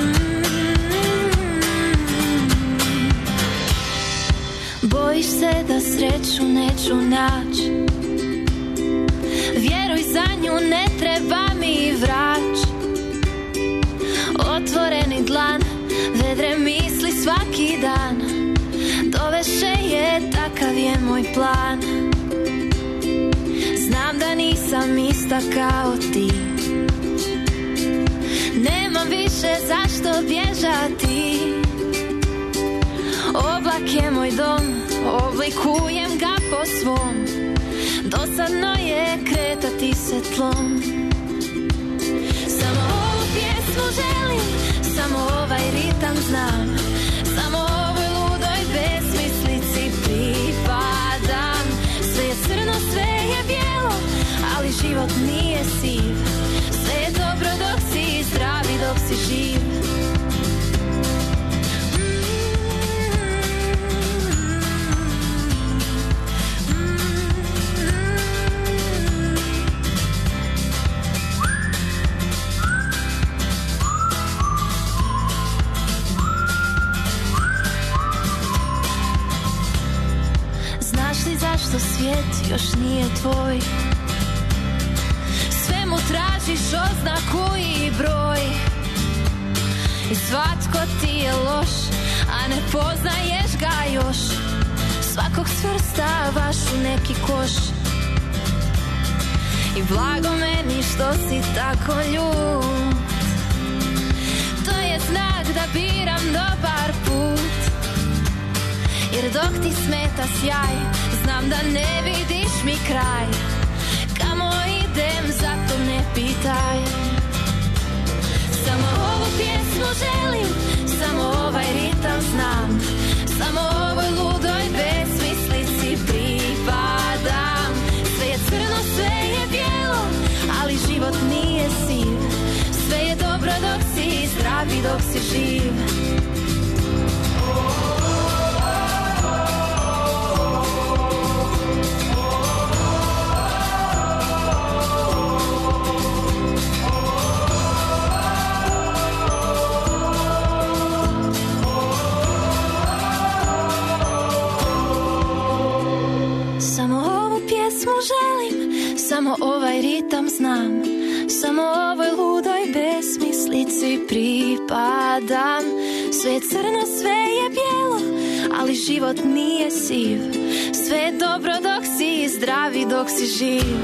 Speaker 8: Bojiš se da sreću neću naći, vjeruj, za nju ne treba mi vrać. Otvoreni dlan, vedre misli svaki dan, doveše je, takav je moj plan. Znam da nisam ista kao ti, nemam više zašto bježati. Oblak je moj dom, oblikujem ga po svom, dosadno je kretati se tlom. Samo ovu pjesmu želim, samo ovaj ritam znam, samo ovoj ludoj besmislici pripadam. Sve je crno, sve je bijelo, ali život nije siv. Sve je dobro dok si zdrav i dok si živ. Znaš li zašto svijet još nije tvoj? Sve mu tražiš oznaku i broj, i svatko ti je loš, a ne poznaješ ga još. Svakog svrstavaš u neki koš, i blago meni što si tako ljut. To je znak da biram dobar put, jer dok ti smeta sjaj, znam da ne vidiš mi kraj. Kamo idem, zato ne pitaj. Samo ovu pjesmu želim, samo ovaj ritam znam, samo ovoj ludoj besmislici pripadam. Sve je crno, sve je bijelo, ali život nije siv. Sve je dobro dok si zdrav i dok si živ. Samo ovu pjesmu želim, samo ovaj ritam znam, samo ovoj ludoj besmislici pripadam. Sve je crno, sve je bijelo, ali život nije siv. Sve je dobro dok si zdrav i dok si živ.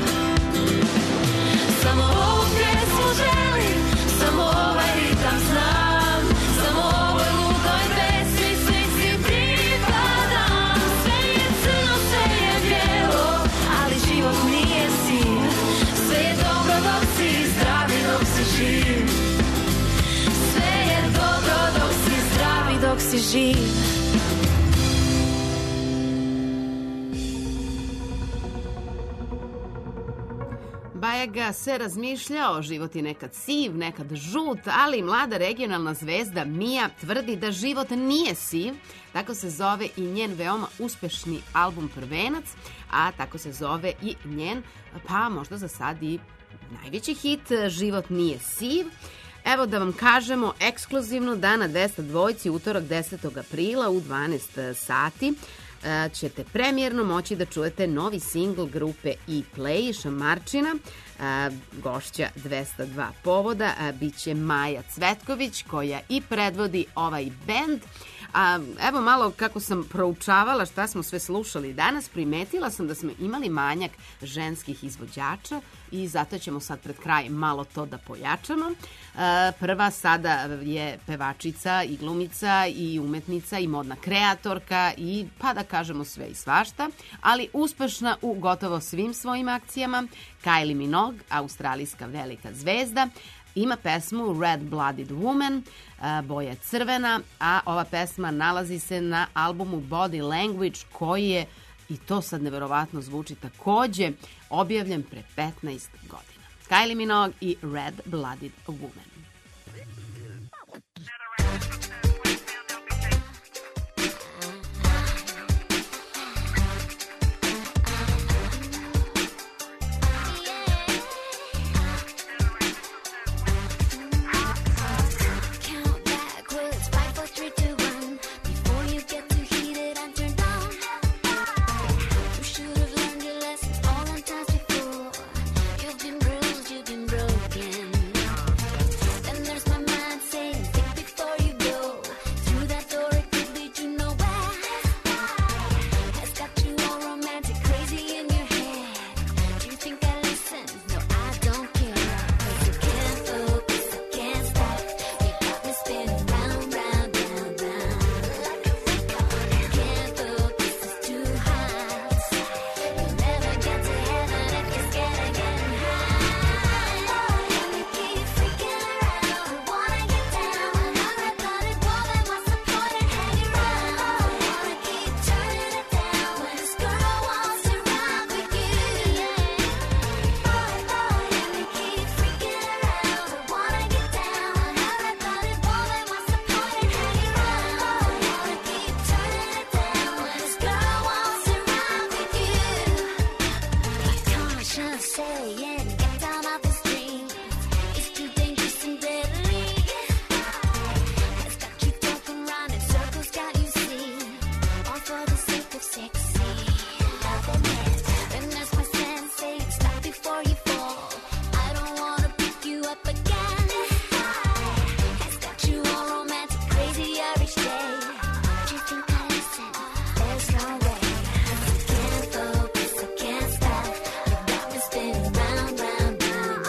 Speaker 8: Samo ovu pjesmu želim, samo ovaj ritam znam, samo ovoj ludoj besmislici pripadam. Sve je crno, sve je bijelo, ali život nije siv. Sve je dobro dok si zdrav i dok si živ. Sve je dobro dok si zdrav i dok si živ.
Speaker 4: Bajaga se razmišljao, život je nekad siv, nekad žut, ali mlada regionalna zvezda Mija tvrdi da život nije siv. Tako se zove i njen veoma uspešni album Prvenac, a tako se zove i njen, pa možda za sad i najveći hit Život nije siv. Evo da vam kažemo ekskluzivno da na dvesta dvojci utorak desetog aprila u dvanaest sati ćete premijerno moći da čujete novi singl grupe E-Play Šamarčina. Gošća dvesta dva povoda biće Maja Cvetković koja i predvodi ovaj bend. A, evo malo kako sam proučavala šta smo sve slušali danas, primetila sam da smo imali manjak ženskih izvođača i zato ćemo sad pred kraj malo to da pojačamo. E, prva sada je pevačica i glumica i umetnica i modna kreatorka i pa da kažemo sve i svašta, ali uspešna u gotovo svim svojim akcijama. Kylie Minogue, australijska velika zvezda, ima pesmu Red Blooded Woman, boja crvena, a ova pesma nalazi se na albumu Body Language koji je, i to sad neverovatno zvuči takođe, objavljen pre petnaest godina. Kylie Minogue i Red Blooded Woman.
Speaker 8: Round, round, round.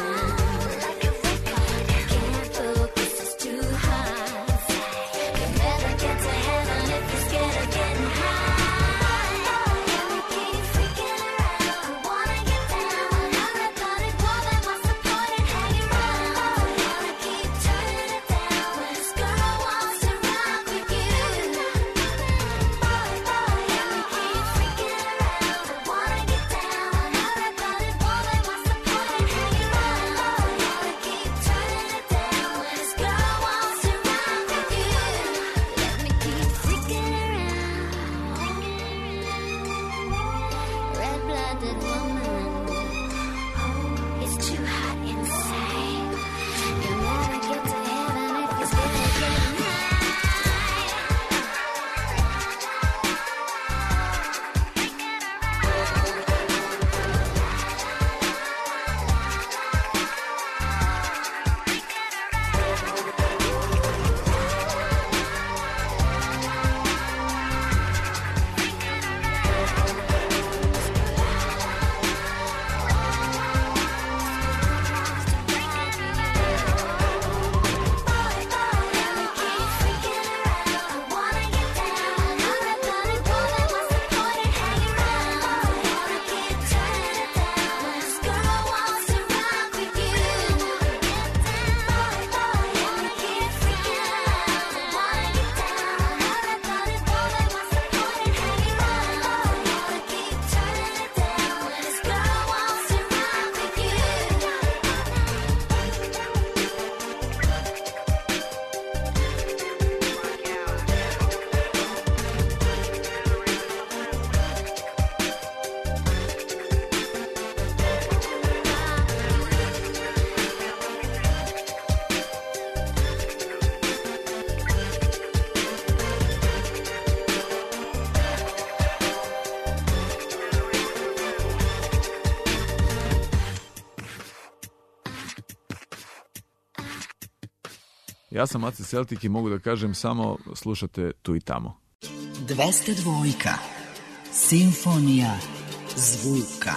Speaker 20: Ja sam Ace Celtic i mogu da kažem samo slušate tu i tamo.
Speaker 11: dvesta dva. Simfonija zvuka.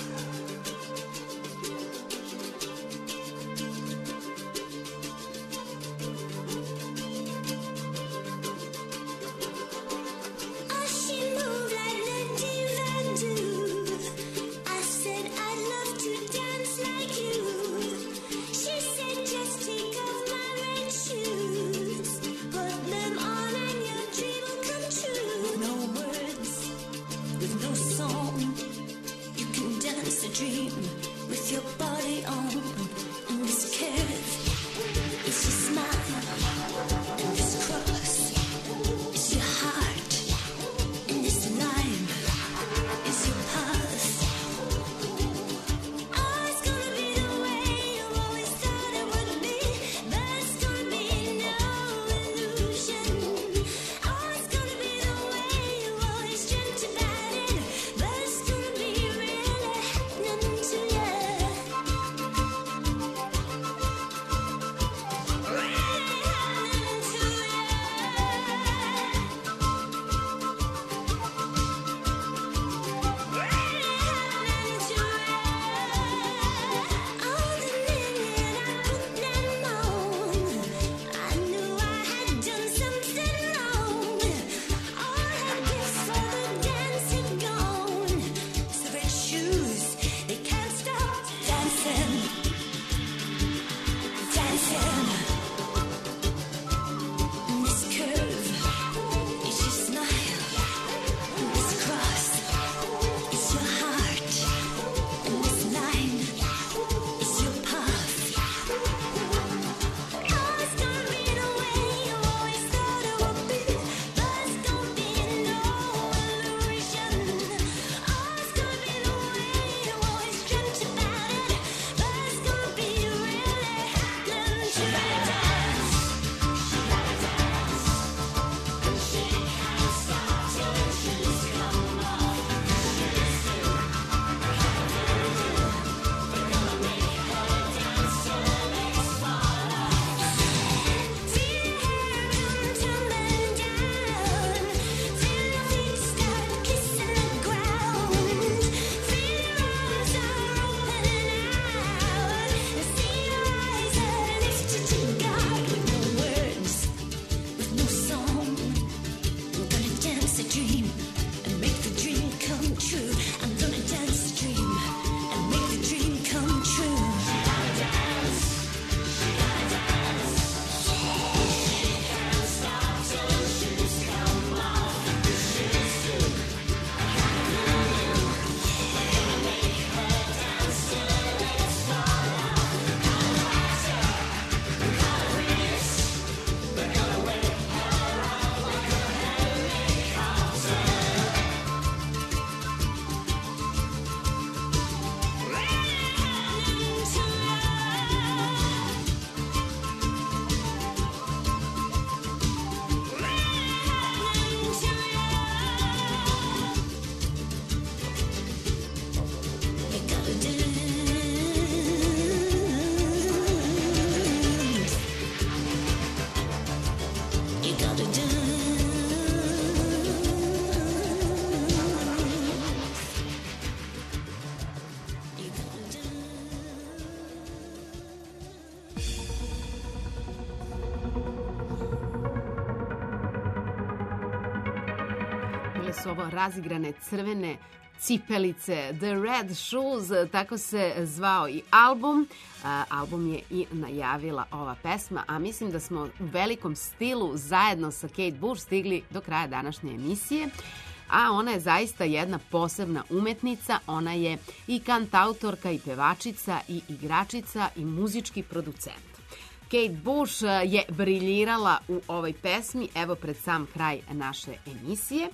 Speaker 4: su ovo razigrane crvene cipelice, The Red Shoes, tako se zvao i album. A, album je i najavila ova pesma, a mislim da smo u velikom stilu zajedno sa Kate Bush stigli do kraja današnje emisije. A ona je zaista jedna posebna umetnica, ona je i kantautorka i pevačica i igračica i muzički producent. Kate Bush je briljirala u ovoj pesmi, evo pred sam kraj naše emisije,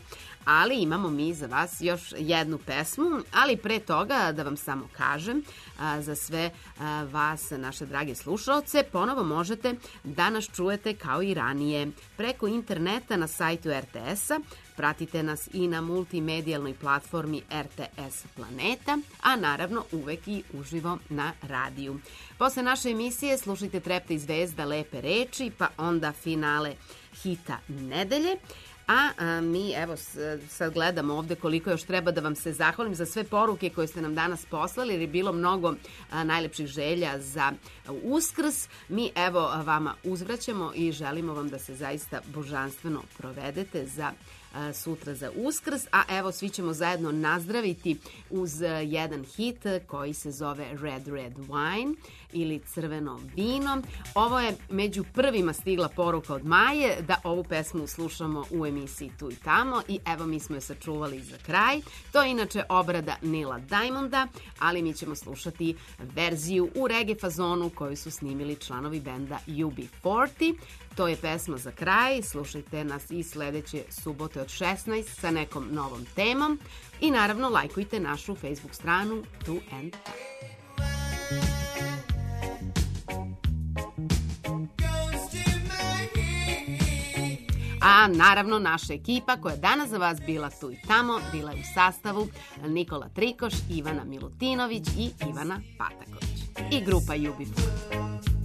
Speaker 4: ali imamo mi za vas još jednu pesmu, ali pre toga da vam samo kažem, a, za sve a, vas, naše drage slušaoce, ponovo možete da nas čujete kao i ranije preko interneta na sajtu er te es-a. Pratite nas i na multimedijalnoj platformi er te es Planeta, a naravno uvek i uživo na radiju. Posle naše emisije slušajte Trepta i zvezda Lepe reči, pa onda finale hita nedelje. A, a mi, evo, s, sad gledamo ovde koliko još treba da vam se zahvalim za sve poruke koje ste nam danas poslali, jer je bilo mnogo a, najlepših želja za Uskrs. Mi, evo, vama uzvraćamo i želimo vam da se zaista božanstveno provedete za a, sutra za Uskrs, a evo, svi ćemo zajedno nazdraviti uz a, jedan hit koji se zove Red Red Wine ili Crveno vino. Ovo je među prvima stigla poruka od Maje da ovu pesmu slušamo u emisiji Tu i tamo i evo mi smo je sačuvali za kraj. To je inače obrada Nila Diamonda, ali mi ćemo slušati verziju u reggae fazonu koju su snimili članovi benda U B četrdeset. To je pesma za kraj. Slušajte nas i sledeće subote od šesnaest sa nekom novom temom i naravno lajkujte našu Facebook stranu Tu and Time. A naravno naša ekipa koja je danas za vas bila tu i tamo, bila je u sastavu Nikola Trikoš, Ivana Milutinović i Ivana Pataković. I grupa U B četrdeset.